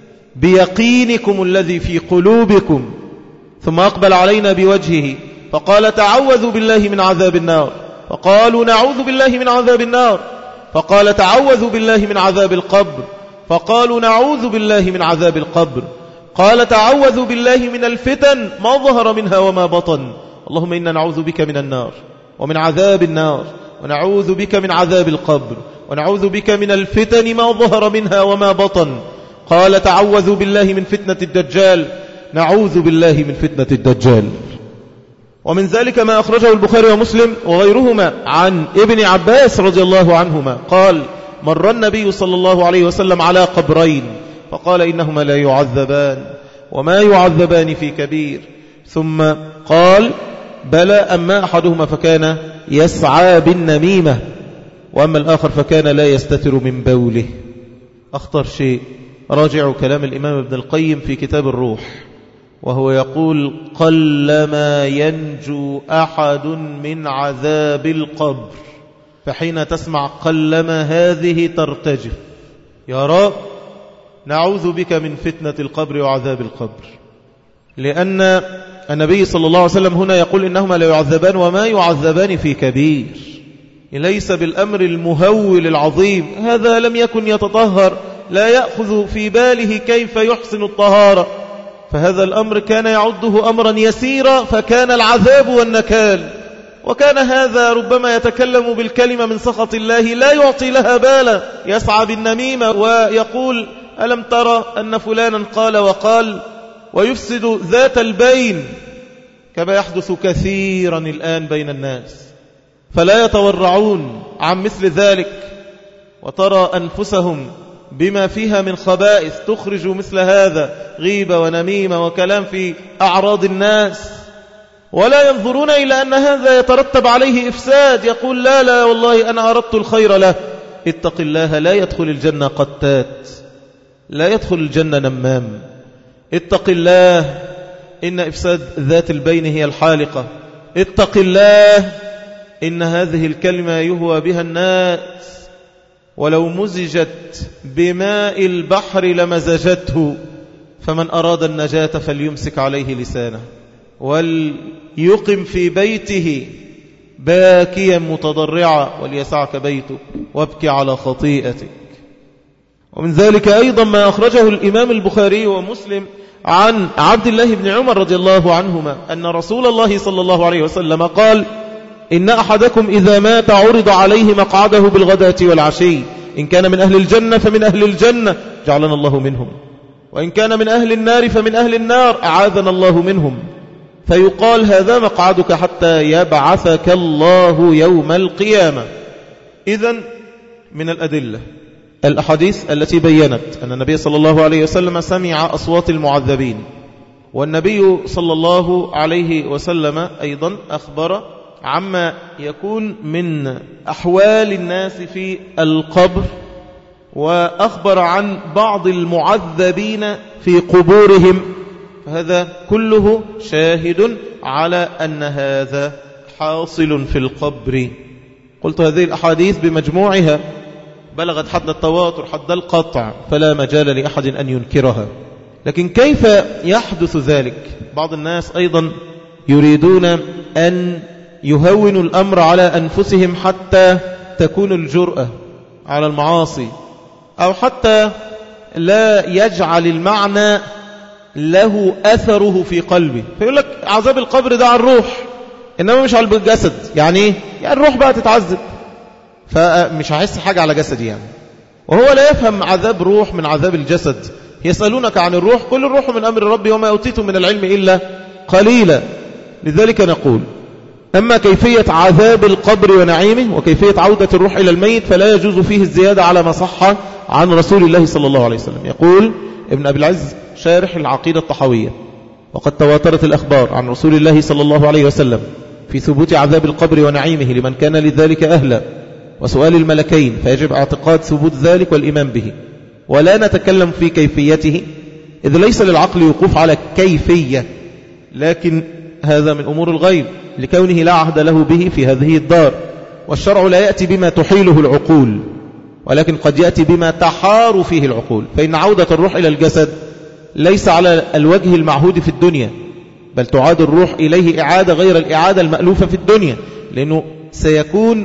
بيقينكم الذي في قلوبكم. ثم أقبل علينا بوجهه فقال تعوذوا بالله من عذاب النار. فقالوا نعوذ بالله من عذاب النار. فقال تعوذوا بالله من عذاب القبر. فقالوا نعوذ بالله من عذاب القبر. قال تعوذوا بالله من الفتن ما ظهر منها وما بطن. اللهم إنا نعوذ بك من النار ومن عذاب النار، ونعوذ بك من عذاب القبر، ونعوذ بك من الفتن ما ظهر منها وما بطن. قال تعوذوا بالله من فتنة الدجال. نعوذ بالله من فتنة الدجال. ومن ذلك ما أخرجه البخاري ومسلم وغيرهما عن ابن عباس رضي الله عنهما قال مر النبي صلى الله عليه وسلم على قبرين فقال إنهما لا يعذبان وما يعذبان في كبير، ثم قال بلى أما أحدهما فكان يسعى بالنميمة، وأما الآخر فكان لا يستتر من بوله. أخطر شيء راجعوا كلام الإمام ابن القيم في كتاب الروح، وهو يقول قلما ينجو أحد من عذاب القبر. فحين تسمع قلما هذه ترتجف، يا رب نعوذ بك من فتنة القبر وعذاب القبر، لأن النبي صلى الله عليه وسلم هنا يقول إنهما لا يعذبان وما يعذبان في كبير، ليس بالأمر المهول العظيم. هذا لم يكن يتطهر، لا يأخذ في باله كيف يحسن الطهارة، فهذا الأمر كان يعده أمرا يسيرا، فكان العذاب والنكال. وكان هذا ربما يتكلم بالكلمة من سخط الله لا يعطي لها بالا، يسعى بالنميمة ويقول ألم ترى أن فلانا قال وقال، ويفسد ذات البين كما يحدث كثيرا الآن بين الناس، فلا يتورعون عن مثل ذلك، وترى أنفسهم بما فيها من خبائث تخرج مثل هذا، غيبة ونميمة وكلام في أعراض الناس، ولا ينظرون إلى أن هذا يترتب عليه إفساد. يقول لا لا والله أنا أردت الخير له. اتق الله، لا يدخل الجنة قتات، لا يدخل الجنة نمام. اتق الله، إن إفساد ذات البين هي الحالقة. اتق الله، إن هذه الكلمة يهوى بها الناس، ولو مزجت بماء البحر لمزجته، فمن أراد النجاة فليمسك عليه لسانه وليقم في بيته باكيا متضرعا وليسعك بيتك وابكي على خطيئتك. ومن ذلك أيضا ما أخرجه الإمام البخاري ومسلم عن عبد الله بن عمر رضي الله عنهما أن رسول الله صلى الله عليه وسلم قال إن أحدكم إذا مات عرض عليه مقعده بالغداة والعشي، إن كان من أهل الجنة فمن أهل الجنة جعلنا الله منهم، وإن كان من أهل النار فمن أهل النار أعاذنا الله منهم، فيقال هذا مقعدك حتى يبعثك الله يوم القيامة. إذن من الأدلة الأحاديث التي بيّنت أن النبي صلى الله عليه وسلم سمع أصوات المعذبين، والنبي صلى الله عليه وسلم أيضا أخبر عما يكون من أحوال الناس في القبر، وأخبر عن بعض المعذبين في قبورهم، فهذا كله شاهد على أن هذا حاصل في القبر. قلت هذه الأحاديث بمجموعها بلغت حد التواتر، حد القطع، فلا مجال لأحد أن ينكرها. لكن كيف يحدث ذلك؟ بعض الناس أيضا يريدون أن يهونوا الأمر على أنفسهم حتى تكون الجرأة على المعاصي، أو حتى لا يجعل المعنى له أثره في قلبه، فيقول لك عذاب القبر ده على الروح إنما مش على الجسد. يعني إيه؟ يعني الروح بقى تتعذب، فمش هحس حاجة على جسدي يعني. وهو لا يفهم عذاب روح من عذاب الجسد. يسألونك عن الروح، قل الروح من أمر ربي وما أوتيتم من العلم إلا قليلا. لذلك نقول أما كيفية عذاب القبر ونعيمه وكيفية عودة الروح إلى الميت فلا يجوز فيه الزيادة على ما صح عن رسول الله صلى الله عليه وسلم. يقول ابن أبي العز شارح العقيدة الطحوية: وقد تواترت الأخبار عن رسول الله صلى الله عليه وسلم في ثبوت عذاب القبر ونعيمه لمن كان لذلك أهلا، وسؤال الملكين، فيجب اعتقاد ثبوت ذلك والإيمان به، ولا نتكلم في كيفيته إذ ليس للعقل وقوف على كيفية، لكن هذا من أمور الغيب لكونه لا عهد له به في هذه الدار. والشرع لا يأتي بما تحيله العقول، ولكن قد يأتي بما تحار فيه العقول. فإن عودة الروح إلى الجسد ليس على الوجه المعهود في الدنيا، بل تعاد الروح إليه إعادة غير الإعادة المألوفة في الدنيا، لأنه سيكون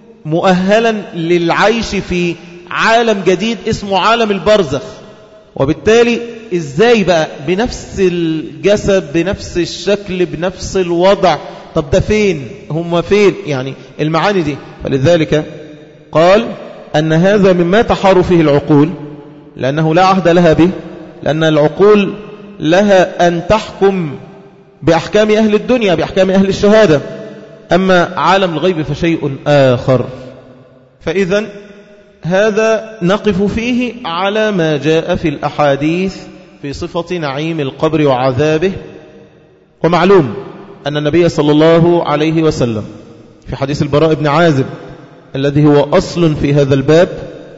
مؤهلا للعيش في عالم جديد اسمه عالم البرزخ. وبالتالي إزاي بقى بنفس الجسد بنفس الشكل بنفس الوضع؟ طب ده فين؟ هم فين؟ يعني المعاني دي. فلذلك قال أن هذا مما تحار فيه العقول، لأنه لا عهد لها به، لأن العقول لها أن تحكم بأحكام أهل الدنيا بأحكام أهل الشهادة، أما عالم الغيب فشيء آخر. فإذا هذا نقف فيه على ما جاء في الأحاديث في صفة نعيم القبر وعذابه. ومعلوم أن النبي صلى الله عليه وسلم في حديث البراء بن عازب الذي هو أصل في هذا الباب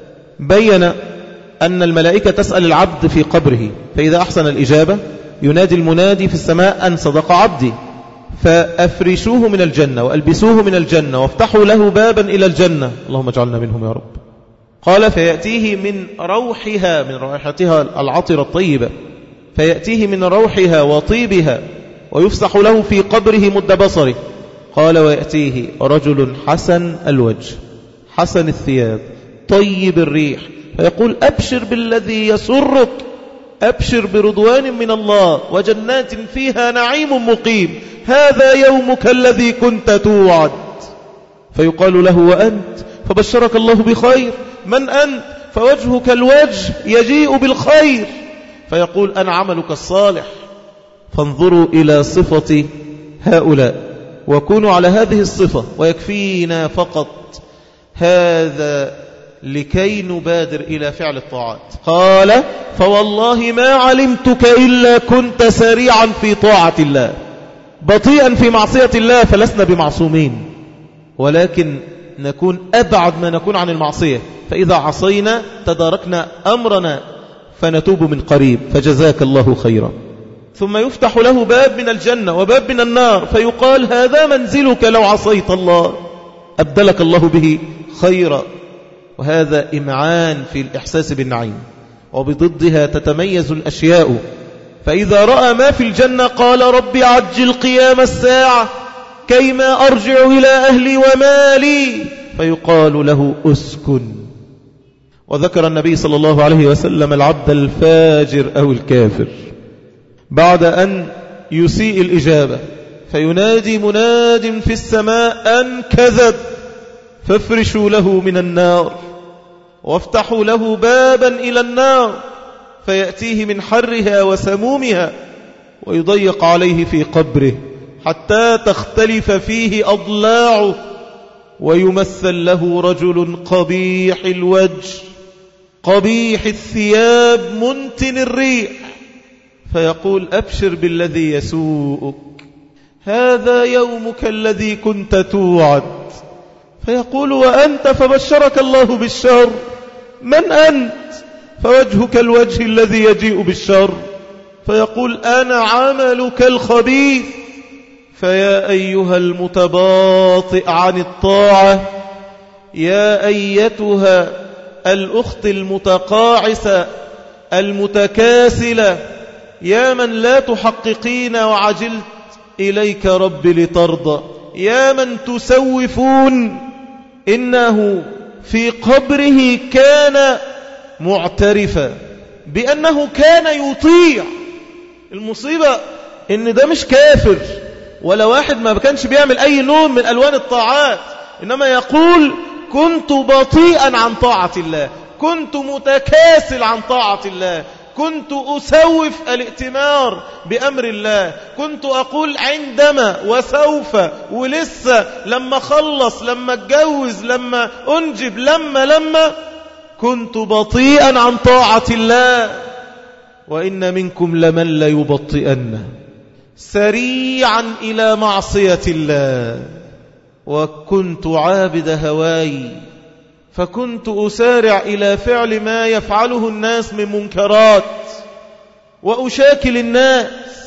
بين أن الملائكة تسأل العبد في قبره، فإذا أحسن الإجابة ينادي المنادي في السماء أن صدق عبدي، فأفرشوه من الجنة وألبسوه من الجنة وافتحوا له بابا إلى الجنة، اللهم اجعلنا منهم يا رب. قال فيأتيه من روحها، من رائحتها العطرة الطيبة، فيأتيه من روحها وطيبها ويفسح له في قبره مد بصره. قال ويأتيه رجل حسن الوجه حسن الثياب طيب الريح، فيقول أبشر بالذي يسرك، أبشر برضوان من الله وجنات فيها نعيم مقيم، هذا يومك الذي كنت توعد. فيقال له وأنت؟ فبشرك الله بخير. من أنت؟ فوجهك الوجه يجيء بالخير. فيقول أنا عملك الصالح. فانظروا إلى صفة هؤلاء وكونوا على هذه الصفة ويكفينا فقط هذا لكي نبادر إلى فعل الطاعات. قال فوالله ما علمتك إلا كنت سريعا في طاعة الله بطيئا في معصية الله، فلسنا بمعصومين، ولكن نكون أبعد ما نكون عن المعصية، فإذا عصينا تداركنا أمرنا فنتوب من قريب، فجزاك الله خيرا. ثم يفتح له باب من الجنة وباب من النار، فيقال هذا منزلك لو عصيت الله، أبدلك الله به خيرا. وهذا إمعان في الإحساس بالنعيم، وبضدها تتميز الأشياء. فإذا رأى ما في الجنة قال ربي عجل قيام الساعة كيما أرجع إلى أهلي ومالي، فيقال له أسكن. وذكر النبي صلى الله عليه وسلم العبد الفاجر أو الكافر بعد أن يسيء الإجابة، فينادي مناد في السماء أن كذب، فافرشوا له من النار وافتحوا له بابا إلى النار، فيأتيه من حرها وسمومها ويضيق عليه في قبره حتى تختلف فيه أضلاعه، ويمثل له رجل قبيح الوجه قبيح الثياب منتن الريح، فيقول أبشر بالذي يسوءك، هذا يومك الذي كنت توعد. فيقول وأنت؟ فبشرك الله بالشر. من أنت؟ فوجهك الوجه الذي يجيء بالشر. فيقول أنا عملك الخبيث. فيا أيها المتباطئ عن الطاعة، يا أيتها الأخت المتقاعسة المتكاسلة، يا من لا تحققين وعجلت إليك ربي لترضى، يا من تسوفون، إنه في قبره كان معترفا بأنه كان يطيع. المصيبة إن ده مش كافر ولا واحد ما كانش بيعمل أي لون من ألوان الطاعات، إنما يقول كنت بطيئا عن طاعة الله، كنت متكاسل عن طاعة الله، كنت أسوف الائتمار بأمر الله، كنت أقول عندما وسوف ولسه لما خلص لما اتجوز لما أنجب لما لما كنت بطيئا عن طاعة الله. وإن منكم لمن ليبطئن سريعا إلى معصية الله. وكنت عابد هواي فكنت أسارع إلى فعل ما يفعله الناس من منكرات وأشاكل الناس،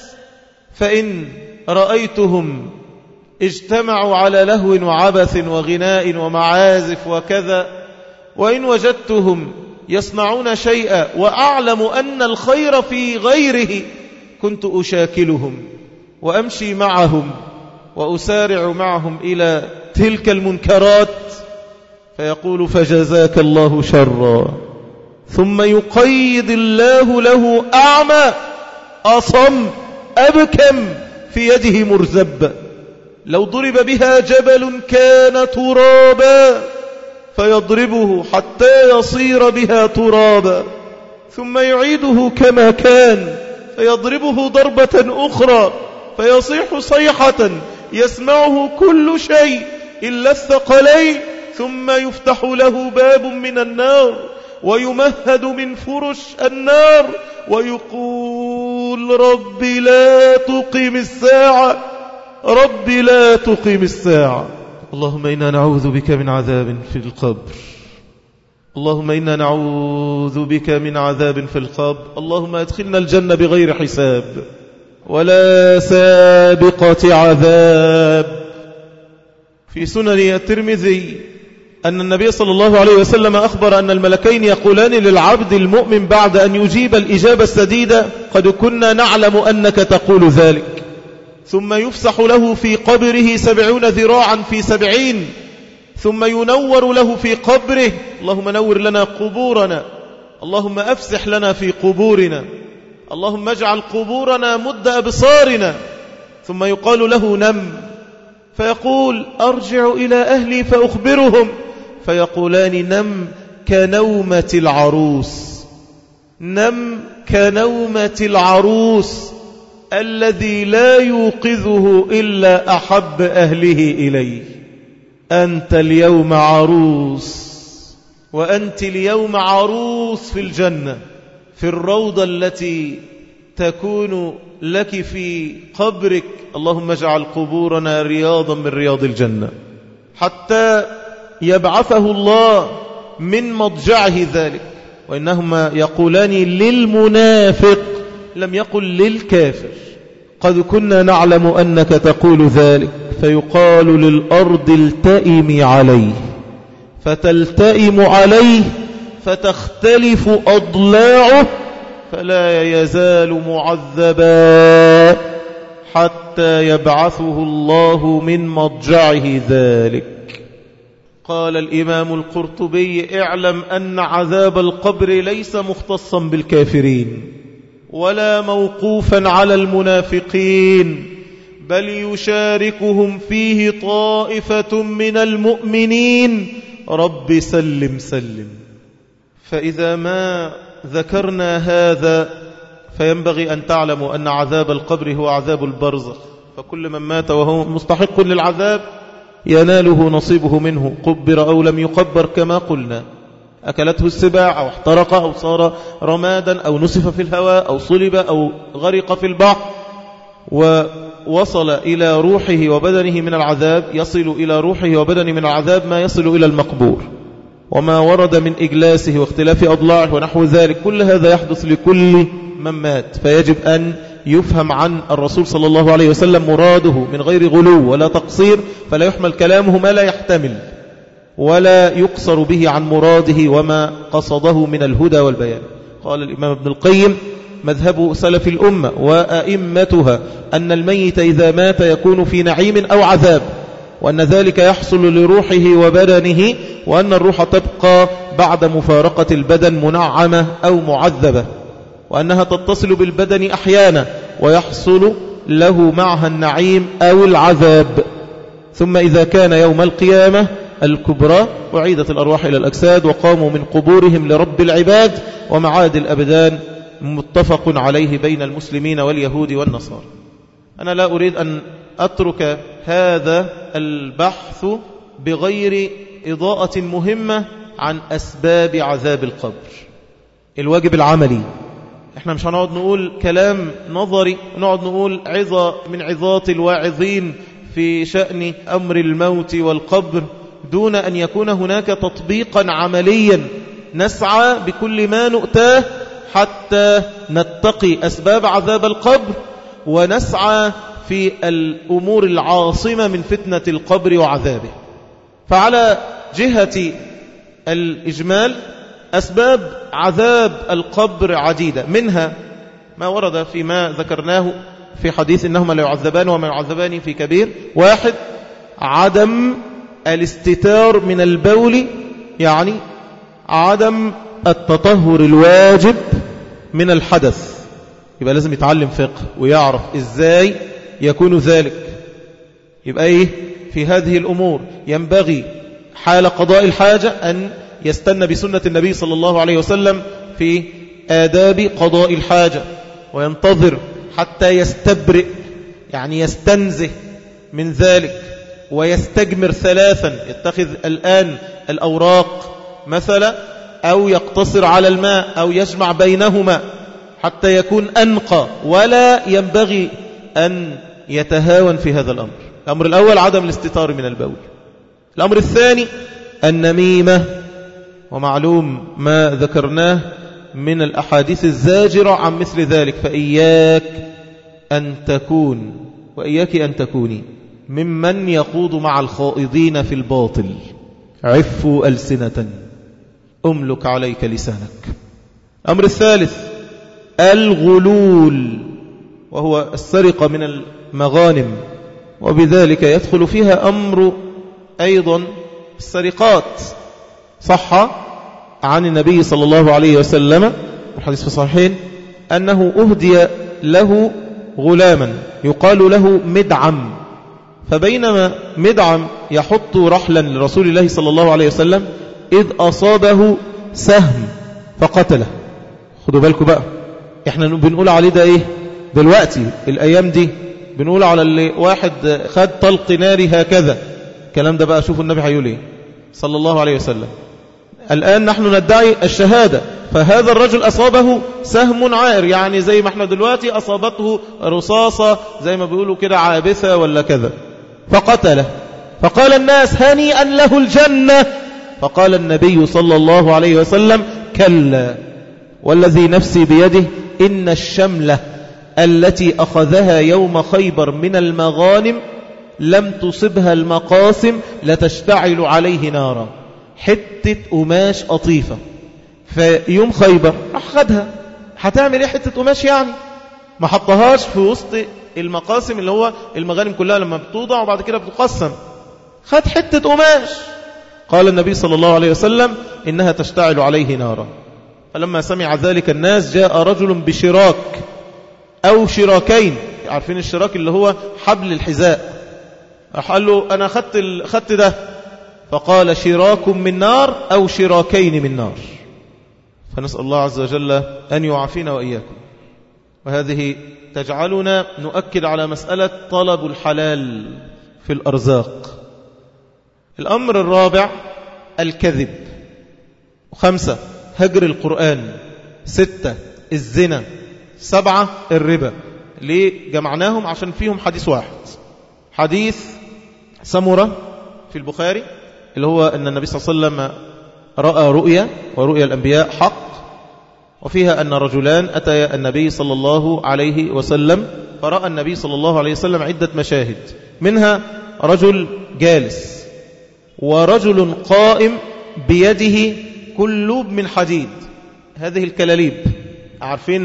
فإن رأيتهم اجتمعوا على لهو وعبث وغناء ومعازف وكذا، وإن وجدتهم يصنعون شيئا وأعلم أن الخير في غيره كنت أشاكلهم وأمشي معهم وأسارع معهم إلى تلك المنكرات. فيقول فجزاك الله شرا، ثم يقيد الله له أعمى أصم أبكم في يده مرزبة، لو ضرب بها جبل كان ترابا فيضربه حتى يصير بها ترابا، ثم يعيده كما كان فيضربه ضربة أخرى فيصيح صيحة يسمعه كل شيء إلا الثقلين، ثم يفتح له باب من النار ويمهد من فرش النار ويقول رب لا تقم الساعة، رب لا تقم الساعة. اللهم إنا نعوذ بك من عذاب في القبر، اللهم إنا نعوذ بك من عذاب في القبر، اللهم ادخلنا الجنة بغير حساب ولا سابقة عذاب. في سنن الترمذي أن النبي صلى الله عليه وسلم أخبر أن الملكين يقولان للعبد المؤمن بعد أن يجيب الإجابة السديدة قد كنا نعلم أنك تقول ذلك، ثم يفسح له في قبره سبعون ذراعا في سبعين، ثم ينور له في قبره، اللهم نور لنا قبورنا، اللهم أفسح لنا في قبورنا، اللهم اجعل قبورنا مد أبصارنا، ثم يقال له نم، فيقول أرجع إلى أهلي فأخبرهم، فيقولان نم كنومة العروس، نم كنومة العروس الذي لا يوقظه إلا أحب أهله إليه. أنت اليوم عروس، وأنت اليوم عروس في الجنة، في الروضة التي تكون لك في قبرك، اللهم اجعل قبورنا رياضا من رياض الجنة، حتى يبعثه الله من مضجعه ذلك. وإنهما يقولان للمنافق، لم يقل للكافر، قد كنا نعلم أنك تقول ذلك، فيقال للأرض التئمي عليه، فتلتئم عليه فتختلف أضلاعه، فلا يزال معذبا حتى يبعثه الله من مضجعه ذلك. قال الإمام القرطبي اعلم أن عذاب القبر ليس مختصا بالكافرين ولا موقوفا على المنافقين، بل يشاركهم فيه طائفة من المؤمنين. رب سلم سلم. فإذا ما ذكرنا هذا فينبغي أن تعلموا أن عذاب القبر هو عذاب البرزخ، فكل من مات وهو مستحق للعذاب يناله نصيبه منه، قبر أو لم يقبر كما قلنا، أكلته السباع أو احترق أو صار رمادا أو نسف في الهواء أو صلب أو غرق في البحر، ووصل إلى روحه وبدنه من العذاب، يصل إلى روحه وبدنه من العذاب ما يصل إلى المقبور، وما ورد من إجلاسه واختلاف أضلاعه ونحو ذلك، كل هذا يحدث لكل من مات. فيجب أن يفهم عن الرسول صلى الله عليه وسلم مراده من غير غلو ولا تقصير، فلا يحمل كلامه ما لا يحتمل، ولا يقصر به عن مراده وما قصده من الهدى والبيان. قال الإمام ابن القيم: مذهب سلف الأمة وأئمتها أن الميت إذا مات يكون في نعيم أو عذاب، وأن ذلك يحصل لروحه وبدنه، وأن الروح تبقى بعد مفارقة البدن منعمة أو معذبة، وأنها تتصل بالبدن أحيانا ويحصل له معها النعيم أو العذاب. ثم إذا كان يوم القيامة الكبرى وعيدت الأرواح إلى الأجساد وقاموا من قبورهم لرب العباد، ومعاد الأبدان متفق عليه بين المسلمين واليهود والنصارى. أنا لا أريد أن أترك هذا البحث بغير إضاءة مهمة عن أسباب عذاب القبر. الواجب العملي، احنا مش هنقعد نقول كلام نظري، نقعد نقول عظة من عظات الواعظين في شأن أمر الموت والقبر دون أن يكون هناك تطبيقا عمليا نسعى بكل ما نؤتاه حتى نتقي أسباب عذاب القبر، ونسعى في الأمور العاصمة من فتنة القبر وعذابه. فعلى جهة الإجمال أسباب عذاب القبر عديدة، منها ما ورد فيما ذكرناه في حديث إنهما لا يعذبان وما يعذبان في كبير. واحد، عدم الاستتار من البول، يعني عدم التطهر الواجب من الحدث. يبقى لازم يتعلم فقه ويعرف إزاي يكون ذلك. يبقى إيه في هذه الأمور ينبغي حال قضاء الحاجة أن يستنى بسنة النبي صلى الله عليه وسلم في آداب قضاء الحاجة، وينتظر حتى يستبرئ، يعني يستنزه من ذلك، ويستجمر ثلاثا، يتخذ الآن الأوراق مثلا، أو يقتصر على الماء، أو يجمع بينهما حتى يكون أنقى، ولا ينبغي أن يتهاون في هذا الأمر. الأمر الأول عدم الاستتار من البول. الأمر الثاني النميمة، ومعلوم ما ذكرناه من الأحاديث الزاجرة عن مثل ذلك. فإياك أن تكون وإياك أن تكوني ممن يخوض مع الخائضين في الباطل. عفوا ألسنة، أملك عليك لسانك. الأمر الثالث الغلول، وهو السرقة من المغانم، وبذلك يدخل فيها أمر أيضا السرقات. صح عن النبي صلى الله عليه وسلم الحديث في الصحيحين أنه أهدي له غلاما يقال له مدعم، فبينما مدعم يحط رحلا لرسول الله صلى الله عليه وسلم إذ أصابه سهم فقتله. خدوا بالكم بقى، احنا بنقول عليه ده ايه دلوقتي الأيام دي؟ بنقول على اللي واحد خد طلق ناري هكذا. الكلام ده بقى شوفوا النبي هيقول ايه صلى الله عليه وسلم. الآن نحن ندعي الشهادة، فهذا الرجل أصابه سهم عائر، يعني زي ما احنا دلوقتي أصابته رصاصة زي ما بيقولوا كده عابثة ولا كذا، فقتله. فقال الناس هنيئا له الجنة، فقال النبي صلى الله عليه وسلم كلا والذي نفسي بيده إن الشملة التي أخذها يوم خيبر من المغانم لم تصبها المقاسم لتشتعل عليه نارا. حتة قماش قطيفة في يوم خيبر راح خدها، هتعمل ايه حتة قماش يعني؟ ما حطهاش في وسط المقاسم اللي هو المغانم كلها لما بتوضع وبعد كده بتقسم، خد حتة قماش. قال النبي صلى الله عليه وسلم إنها تشتعل عليه نارا. فلما سمع ذلك الناس جاء رجل بشراك أو شراكين، عارفين الشراك اللي هو حبل الحذاء، قال له أنا خدت, خدت ده، فقال شراك من نار أو شراكين من نار. فنسأل الله عز وجل أن يعافينا وإياكم. وهذه تجعلنا نؤكد على مسألة طلب الحلال في الأرزاق. الأمر الرابع الكذب. خمسة هجر القرآن. ستة الزنا. سبعة الربا. ليه جمعناهم؟ عشان فيهم حديث واحد، حديث سمرة في البخاري اللي هو أن النبي صلى الله عليه وسلم رأى رؤيا، ورؤيا الأنبياء حق، وفيها أن رجلان أتيا النبي صلى الله عليه وسلم فرأى النبي صلى الله عليه وسلم عدة مشاهد، منها رجل جالس ورجل قائم بيده كلوب من حديد. هذه الكلاليب عارفين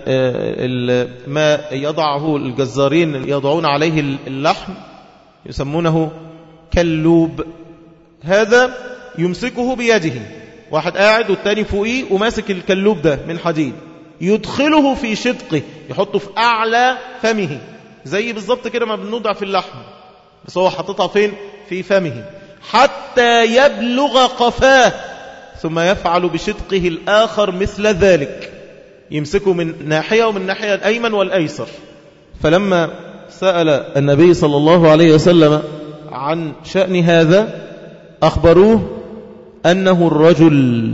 ما يضعه الجزارين يضعون عليه اللحم يسمونه كلوب، هذا يمسكه بيده، واحد قاعد والتاني فوقيه وماسك الكلوب ده من حديد، يدخله في شدقه، يحطه في أعلى فمه، زي بالضبط كده ما بنوضع في اللحم، بس هو حطتها فين؟ في فمه، حتى يبلغ قفاه، ثم يفعل بشدقه الآخر مثل ذلك، يمسكه من ناحية ومن ناحية الأيمن والأيسر. فلما سأل النبي صلى الله عليه وسلم عن شأن هذا أخبروه أنه الرجل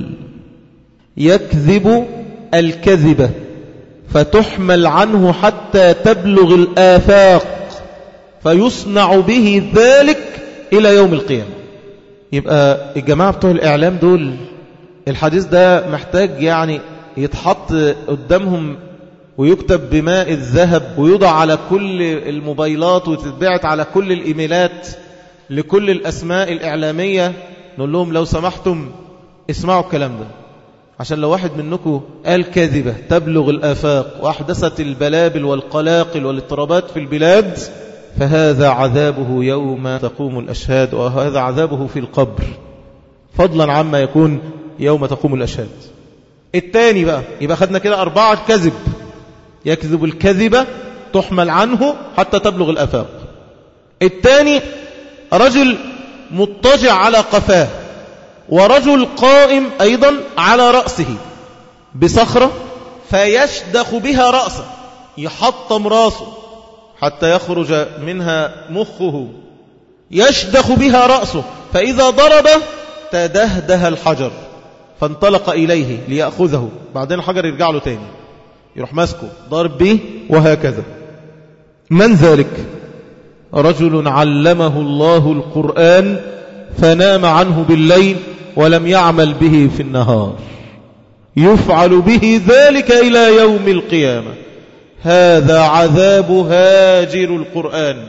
يكذب الكذبة فتحمل عنه حتى تبلغ الآفاق فيصنع به ذلك إلى يوم القيامة. يبقى الجماعة بتوع الإعلام دول الحديث ده محتاج يعني يتحط قدامهم ويكتب بماء الذهب ويوضع على كل الموبايلات وتتبعت على كل الإيميلات لكل الأسماء الإعلامية، نقول لهم لو سمحتم اسمعوا الكلام ده، عشان لو واحد منكم قال كذبة تبلغ الآفاق وأحدثت البلابل والقلاقل والاضطرابات في البلاد، فهذا عذابه يوم تقوم الأشهاد، وهذا عذابه في القبر، فضلا عما يكون يوم تقوم الأشهاد. الثاني بقى يبقى خدنا كده أربعة كذب، يكذب الكذبة تحمل عنه حتى تبلغ الآفاق. الثاني رجل مضطجع على قفاه، ورجل قائم أيضا على رأسه بصخرة فيشدخ بها رأسه، يحطم رأسه حتى يخرج منها مخه، يشدخ بها رأسه، فإذا ضرب تدهده الحجر فانطلق إليه ليأخذه، بعدين الحجر يرجع له تاني، يروح ماسكه ضرب به، وهكذا. من ذلك؟ رجل علمه الله القرآن فنام عنه بالليل ولم يعمل به في النهار، يفعل به ذلك إلى يوم القيامة، هذا عذاب هاجر القرآن.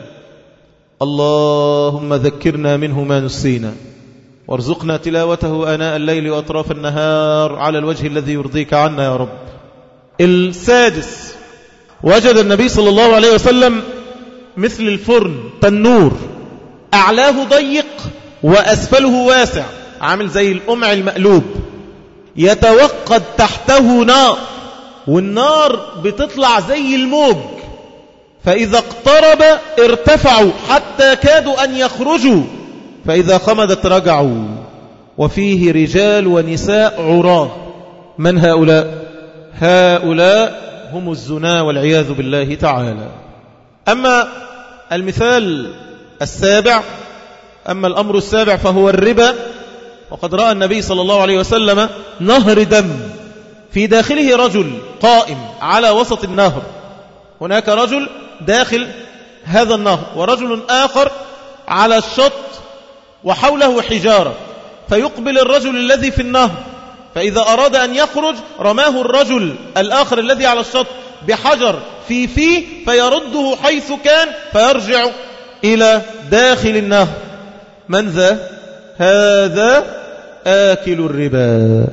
اللهم ذكرنا منه ما نسينا، وارزقنا تلاوته آناء الليل وأطراف النهار على الوجه الذي يرضيك عنا يا رب. السادس، وجد النبي صلى الله عليه وسلم مثل الفرن تنور، أعلاه ضيق وأسفله واسع، عامل زي القمع المقلوب، يتوقد تحته نار، والنار بتطلع زي الموج، فإذا اقترب ارتفعوا حتى كادوا أن يخرجوا، فإذا خمدت رجعوا، وفيه رجال ونساء عراه. من هؤلاء؟ هؤلاء هم الزنا والعياذ بالله تعالى. أما المثال السابع، أما الأمر السابع فهو الربا، وقد رأى النبي صلى الله عليه وسلم نهر دم في داخله رجل قائم على وسط النهر، هناك رجل داخل هذا النهر ورجل آخر على الشط وحوله حجارة، فيقبل الرجل الذي في النهر، فإذا أراد أن يخرج رماه الرجل الآخر الذي على الشط بحجر في فيه فيرده حيث كان فيرجع إلى داخل النهر. من ذا؟ هذا آكل الربا،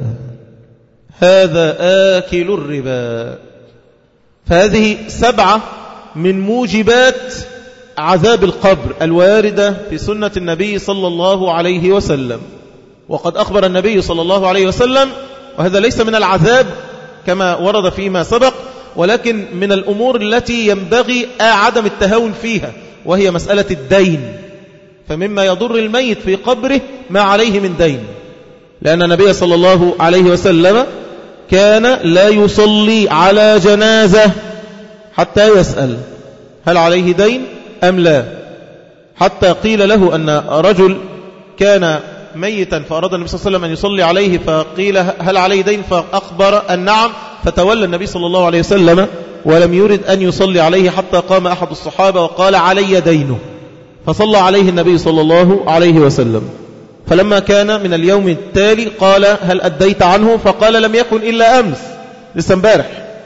هذا آكل الربا. فهذه سبعة من موجبات عذاب القبر الواردة في سنة النبي صلى الله عليه وسلم. وقد أخبر النبي صلى الله عليه وسلم، وهذا ليس من العذاب كما ورد فيما سبق، ولكن من الأمور التي ينبغي عدم التهاون فيها، وهي مسألة الدين. فمما يضر الميت في قبره ما عليه من دين، لأن النبي صلى الله عليه وسلم كان لا يصلي على جنازة حتى يسأل هل عليه دين أم لا، حتى قيل له أن رجل كان ميتا فأراد النبي صلى الله عليه وسلم أن يصلي عليه، فقيل هل عليه دين، فأخبر أن نعم، فتولى النبي صلى الله عليه وسلم ولم يرد أن يصلي عليه حتى قام أحد الصحابة وقال علي دينه، فصلى عليه النبي صلى الله عليه وسلم. فلما كان من اليوم التالي قال هل أديت عنه؟ فقال لم يكن إلا أمس، لسه امبارح.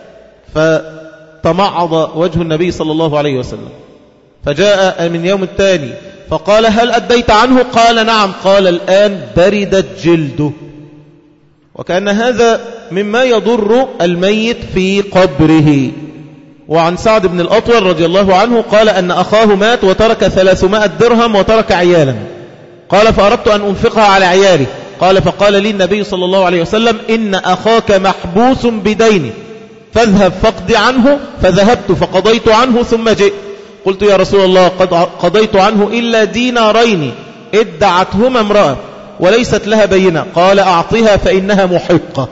فتمعض وجه النبي صلى الله عليه وسلم، فجاء من يوم التالي فقال هل أديت عنه؟ قال نعم. قال الآن بردت جلده. وكأن هذا مما يضر الميت في قبره. وعن سعد بن الأطول رضي الله عنه قال أن أخاه مات وترك ثلاثمائة درهم وترك عيالا، قال فأردت أن أنفقها على عيالي، قال فقال لي النبي صلى الله عليه وسلم إن أخاك محبوس بدينه فاذهب فاقض عنه. فذهبت فقضيت عنه ثم جئت، قلت يا رسول الله قد قضيت عنه إلا دينارين ادعتهما امرأة وليست لها بينة، قال أعطها فإنها محقة.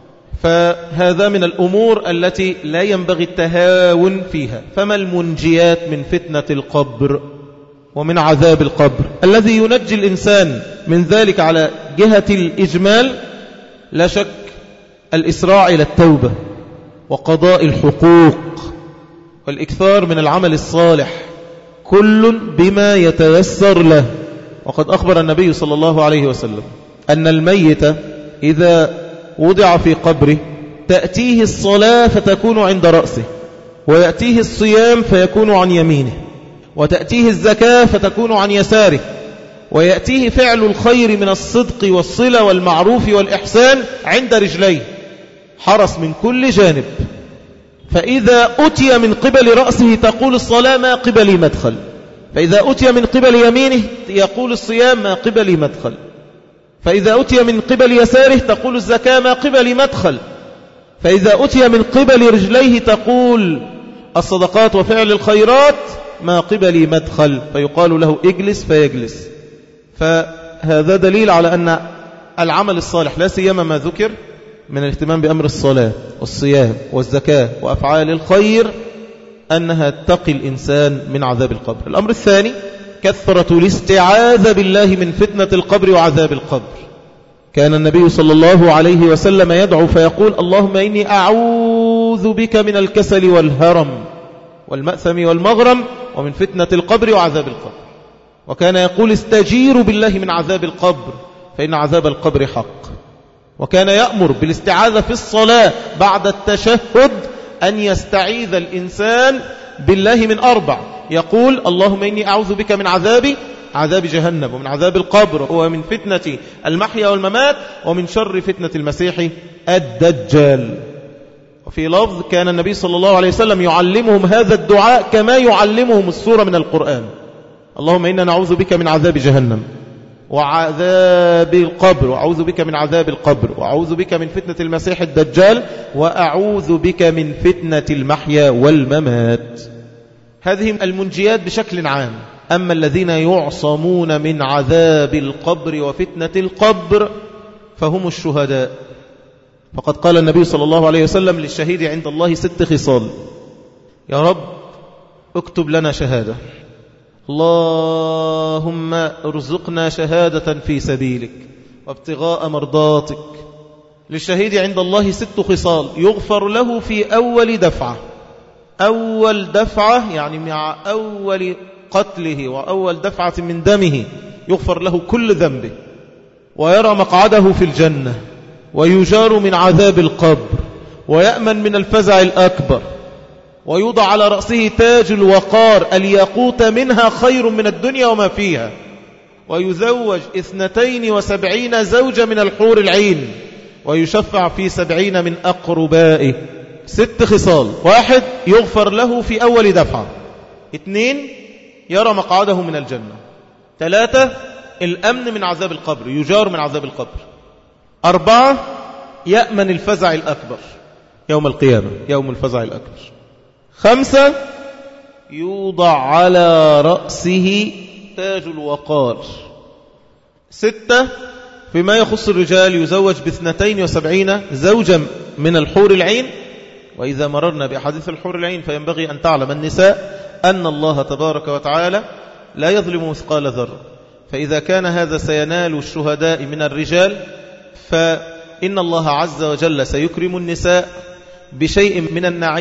فهذا من الأمور التي لا ينبغي التهاون فيها. فما المنجيات من فتنة القبر ومن عذاب القبر؟ الذي ينجي الإنسان من ذلك على جهة الإجمال لا شك الإسراع إلى التوبة وقضاء الحقوق والإكثار من العمل الصالح، كل بما يتيسر له. وقد أخبر النبي صلى الله عليه وسلم أن الميت إذا وضع في قبره تأتيه الصلاة فتكون عند رأسه، ويأتيه الصيام فيكون عن يمينه، وتأتيه الزكاة فتكون عن يساره، ويأتيه فعل الخير من الصدق والصلة والمعروف والإحسان عند رجليه، حرس من كل جانب. فإذا أتي من قبل رأسه تقول الصلاة ما قبلي مدخل، فإذا أتي من قبل يمينه يقول الصيام ما قبلي مدخل، فإذا أتي من قبل يساره تقول الزكاة ما قبلي مدخل، فإذا أتي من قبل رجليه تقول الصدقات وفعل الخيرات ما قبلي مدخل، فيقال له اجلس فيجلس. فهذا دليل على أن العمل الصالح لا سيما ما ذكر من الاهتمام بأمر الصلاة والصيام والزكاة وأفعال الخير أنها تقي الإنسان من عذاب القبر. الأمر الثاني كثرة الاستعاذة بالله من فتنة القبر وعذاب القبر. كان النبي صلى الله عليه وسلم يدعو فيقول اللهم إني أعوذ بك من الكسل والهرم والمأثم والمغرم ومن فتنة القبر وعذاب القبر. وكان يقول استجيروا بالله من عذاب القبر فإن عذاب القبر حق. وكان يأمر بالاستعاذة في الصلاة بعد التشهد أن يستعيذ الإنسان بالله من أربع، يقول اللهم إني أعوذ بك من عذاب عذاب جهنم ومن عذاب القبر ومن فتنة المحيا والممات ومن شر فتنة المسيح الدجال. وفي لفظ كان النبي صلى الله عليه وسلم يعلمهم هذا الدعاء كما يعلمهم السورة من القرآن، اللهم إنا نعوذ بك من عذاب جهنم وعذاب القبر، وأعوذ بك من عذاب القبر، وأعوذ بك من فتنة المسيح الدجال، وأعوذ بك من فتنة المحيا والممات. هذه المنجيات بشكل عام. أما الذين يعصمون من عذاب القبر وفتنة القبر فهم الشهداء. فقد قال النبي صلى الله عليه وسلم للشهيد عند الله ست خصال: يا رب اكتب لنا شهادة، اللهم ارزقنا شهادة في سبيلك وابتغاء مرضاتك. للشهيد عند الله ست خصال يغفر له في أول دفعة، أول دفعة يعني مع أول قتله وأول دفعة من دمه يغفر له كل ذنبه، ويرى مقعده في الجنة، ويجار من عذاب القبر، ويأمن من الفزع الأكبر، ويوضع على رأسه تاج الوقار الياقوت منها خير من الدنيا وما فيها، ويزوج اثنتين وسبعين زوجة من الحور العين، ويشفع في سبعين من أقربائه. ست خصال: واحد يغفر له في أول دفعة، اثنين يرى مقعده من الجنة، ثلاثة الأمن من عذاب القبر، يجار من عذاب القبر، أربعة يأمن الفزع الأكبر يوم القيامة، يوم الفزع الأكبر، خمسة يوضع على رأسه تاج الوقار، ستة فيما يخص الرجال يزوج باثنتين وسبعين زوجا من الحور العين. وإذا مررنا بأحاديث الحور العين فينبغي أن تعلم النساء أن الله تبارك وتعالى لا يظلم مثقال ذرة، فإذا كان هذا سينال الشهداء من الرجال فإن الله عز وجل سيكرم النساء بشيء من النعيم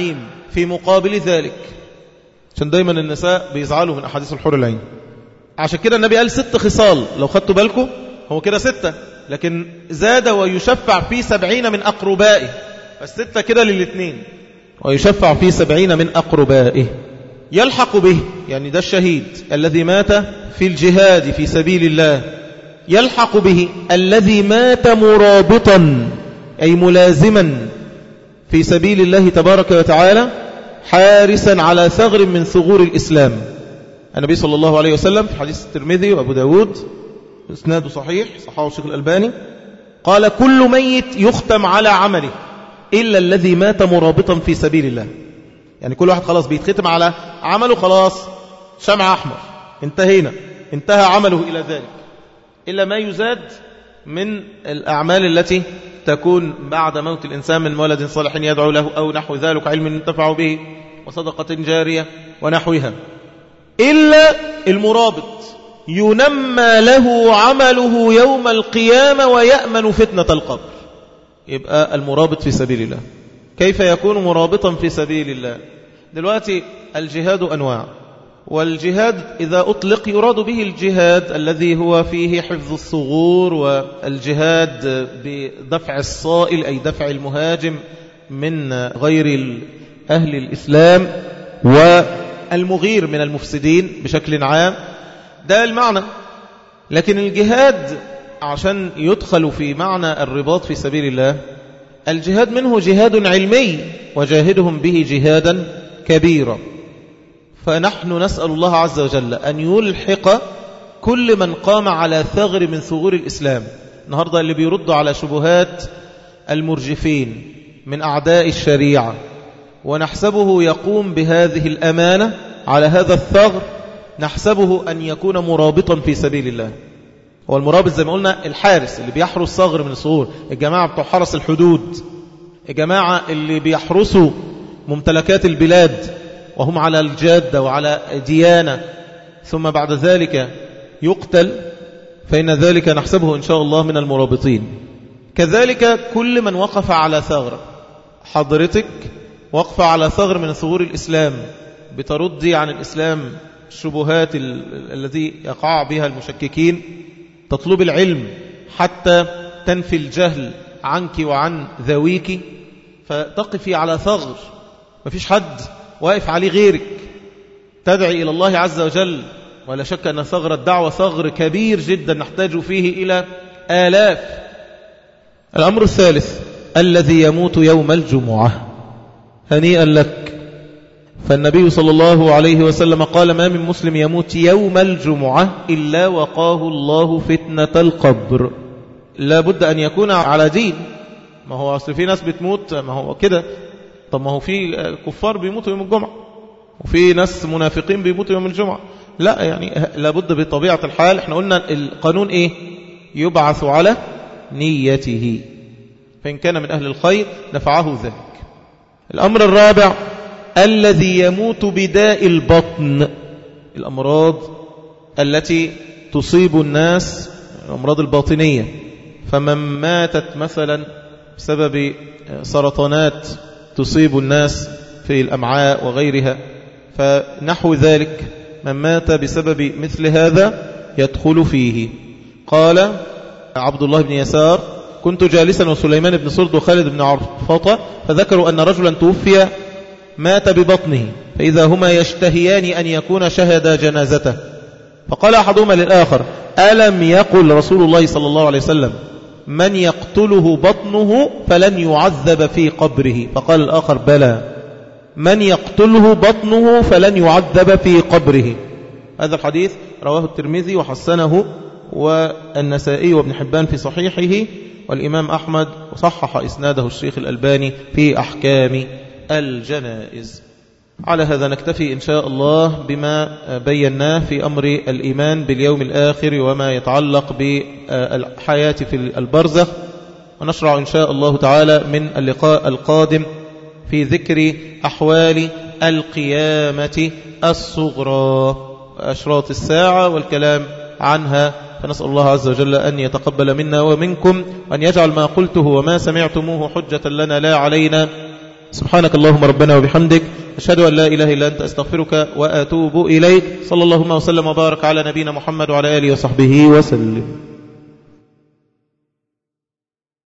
في مقابل ذلك، عشان دايما النساء بيزعلوا من أحاديث الحور العين. عشان كده النبي قال ست خصال، لو خدتوا بالكم هو كده ستة، لكن زاد ويشفع في سبعين من أقربائه، فالستة كده للاثنين، ويشفع في سبعين من أقربائه. يلحق به، يعني ده الشهيد الذي مات في الجهاد في سبيل الله، يلحق به الذي مات مرابطا أي ملازما في سبيل الله تبارك وتعالى، حارسا على ثغر من ثغور الإسلام. النبي صلى الله عليه وسلم في حديث الترمذي وأبو داود إسناده صحيح، صححه الشيخ الألباني، قال كل ميت يختم على عمله إلا الذي مات مرابطا في سبيل الله. يعني كل واحد خلاص بيتختم على عمله، خلاص شمع أحمر، انتهينا، انتهى عمله إلى ذلك، إلا ما يزاد من الأعمال التي تكون بعد موت الإنسان من ولد صالح يدعو له أو نحو ذلك، علم ينتفع به وصدقة جارية ونحوها. إلا المرابط ينمى له عمله يوم القيامة ويأمن فتنة القبر. يبقى المرابط في سبيل الله كيف يكون مرابطا في سبيل الله؟ دلوقتي الجهاد أنواع، والجهاد إذا أطلق يراد به الجهاد الذي هو فيه حفظ الثغور، والجهاد بدفع الصائل أي دفع المهاجم من غير أهل الإسلام، والمغير من المفسدين بشكل عام، ده المعنى. لكن الجهاد عشان يدخل في معنى الرباط في سبيل الله، الجهاد منه جهاد علمي وجاهدهم به جهادا كبيرا. فنحن نسأل الله عز وجل أن يلحق كل من قام على ثغر من ثغور الإسلام. النهاردة اللي بيردوا على شبهات المرجفين من أعداء الشريعة، ونحسبه يقوم بهذه الأمانة على هذا الثغر، نحسبه أن يكون مرابطا في سبيل الله. والمرابط زي ما قلنا الحارس اللي بيحرس ثغر من الثغور، الجماعة بتوع حرس الحدود، الجماعة اللي بيحرسوا ممتلكات البلاد وهم على الجادة وعلى ديانة، ثم بعد ذلك يقتل، فإن ذلك نحسبه إن شاء الله من المرابطين. كذلك كل من وقف على ثغر، حضرتك وقف على ثغر من ثغور الإسلام بتردي عن الإسلام الشبهات التي يقع بها المشككين، تطلب العلم حتى تنفي الجهل عنك وعن ذويك، فتقفي على ثغر ما فيش حد واقف عليه غيرك، تدعي إلى الله عز وجل. ولا شك أن ثغر الدعوة ثغر كبير جدا نحتاج فيه إلى آلاف. الأمر الثالث الذي يموت يوم الجمعة، هنيئا لك. فالنبي صلى الله عليه وسلم قال ما من مسلم يموت يوم الجمعة إلا وقاه الله فتنة القبر. لا بد أن يكون على دين. ما هو أصل في ناس بتموت، ما هو كده، طب ما هو في كفار بيموتوا يوم الجمعة وفي ناس منافقين بيموتوا يوم الجمعة، لا يعني لابد بطبيعة الحال. احنا قلنا القانون ايه؟ يبعث على نيته، فإن كان من أهل الخير نفعه ذلك. الأمر الرابع الذي يموت بداء البطن، الأمراض التي تصيب الناس، الأمراض الباطنية. فمن ماتت مثلا بسبب سرطانات تصيب الناس في الأمعاء وغيرها، فنحو ذلك من مات بسبب مثل هذا يدخل فيه. قال عبد الله بن يسار كنت جالسا وسليمان بن سرد وخالد بن عرفطة فذكروا أن رجلا توفي مات ببطنه، فإذا هما يشتهيان أن يكون شهد جنازته، فقال أحدهما للآخر ألم يقل رسول الله صلى الله عليه وسلم من يقتله بطنه فلن يعذب في قبره؟ فقال الآخر بلى، من يقتله بطنه فلن يعذب في قبره. هذا الحديث رواه الترمذي وحسنه والنسائي وابن حبان في صحيحه، والإمام أحمد وصحح إسناده الشيخ الألباني في أحكام الجنائز. على هذا نكتفي إن شاء الله بما بيناه في أمر الإيمان باليوم الآخر وما يتعلق بالحياة في البرزخ، ونشرع إن شاء الله تعالى من اللقاء القادم في ذكر أحوال القيامة الصغرى وأشراط الساعة والكلام عنها. فنسأل الله عز وجل أن يتقبل منا ومنكم، وأن يجعل ما قلته وما سمعتموه حجة لنا لا علينا، سبحانك اللهم ربنا وبحمدك، أشهد أن لا إله إلا أنت، أستغفرك وأتوب إليك. صلى اللهم وسلم وبارك على نبينا محمد وعلى آله وصحبه وسلم.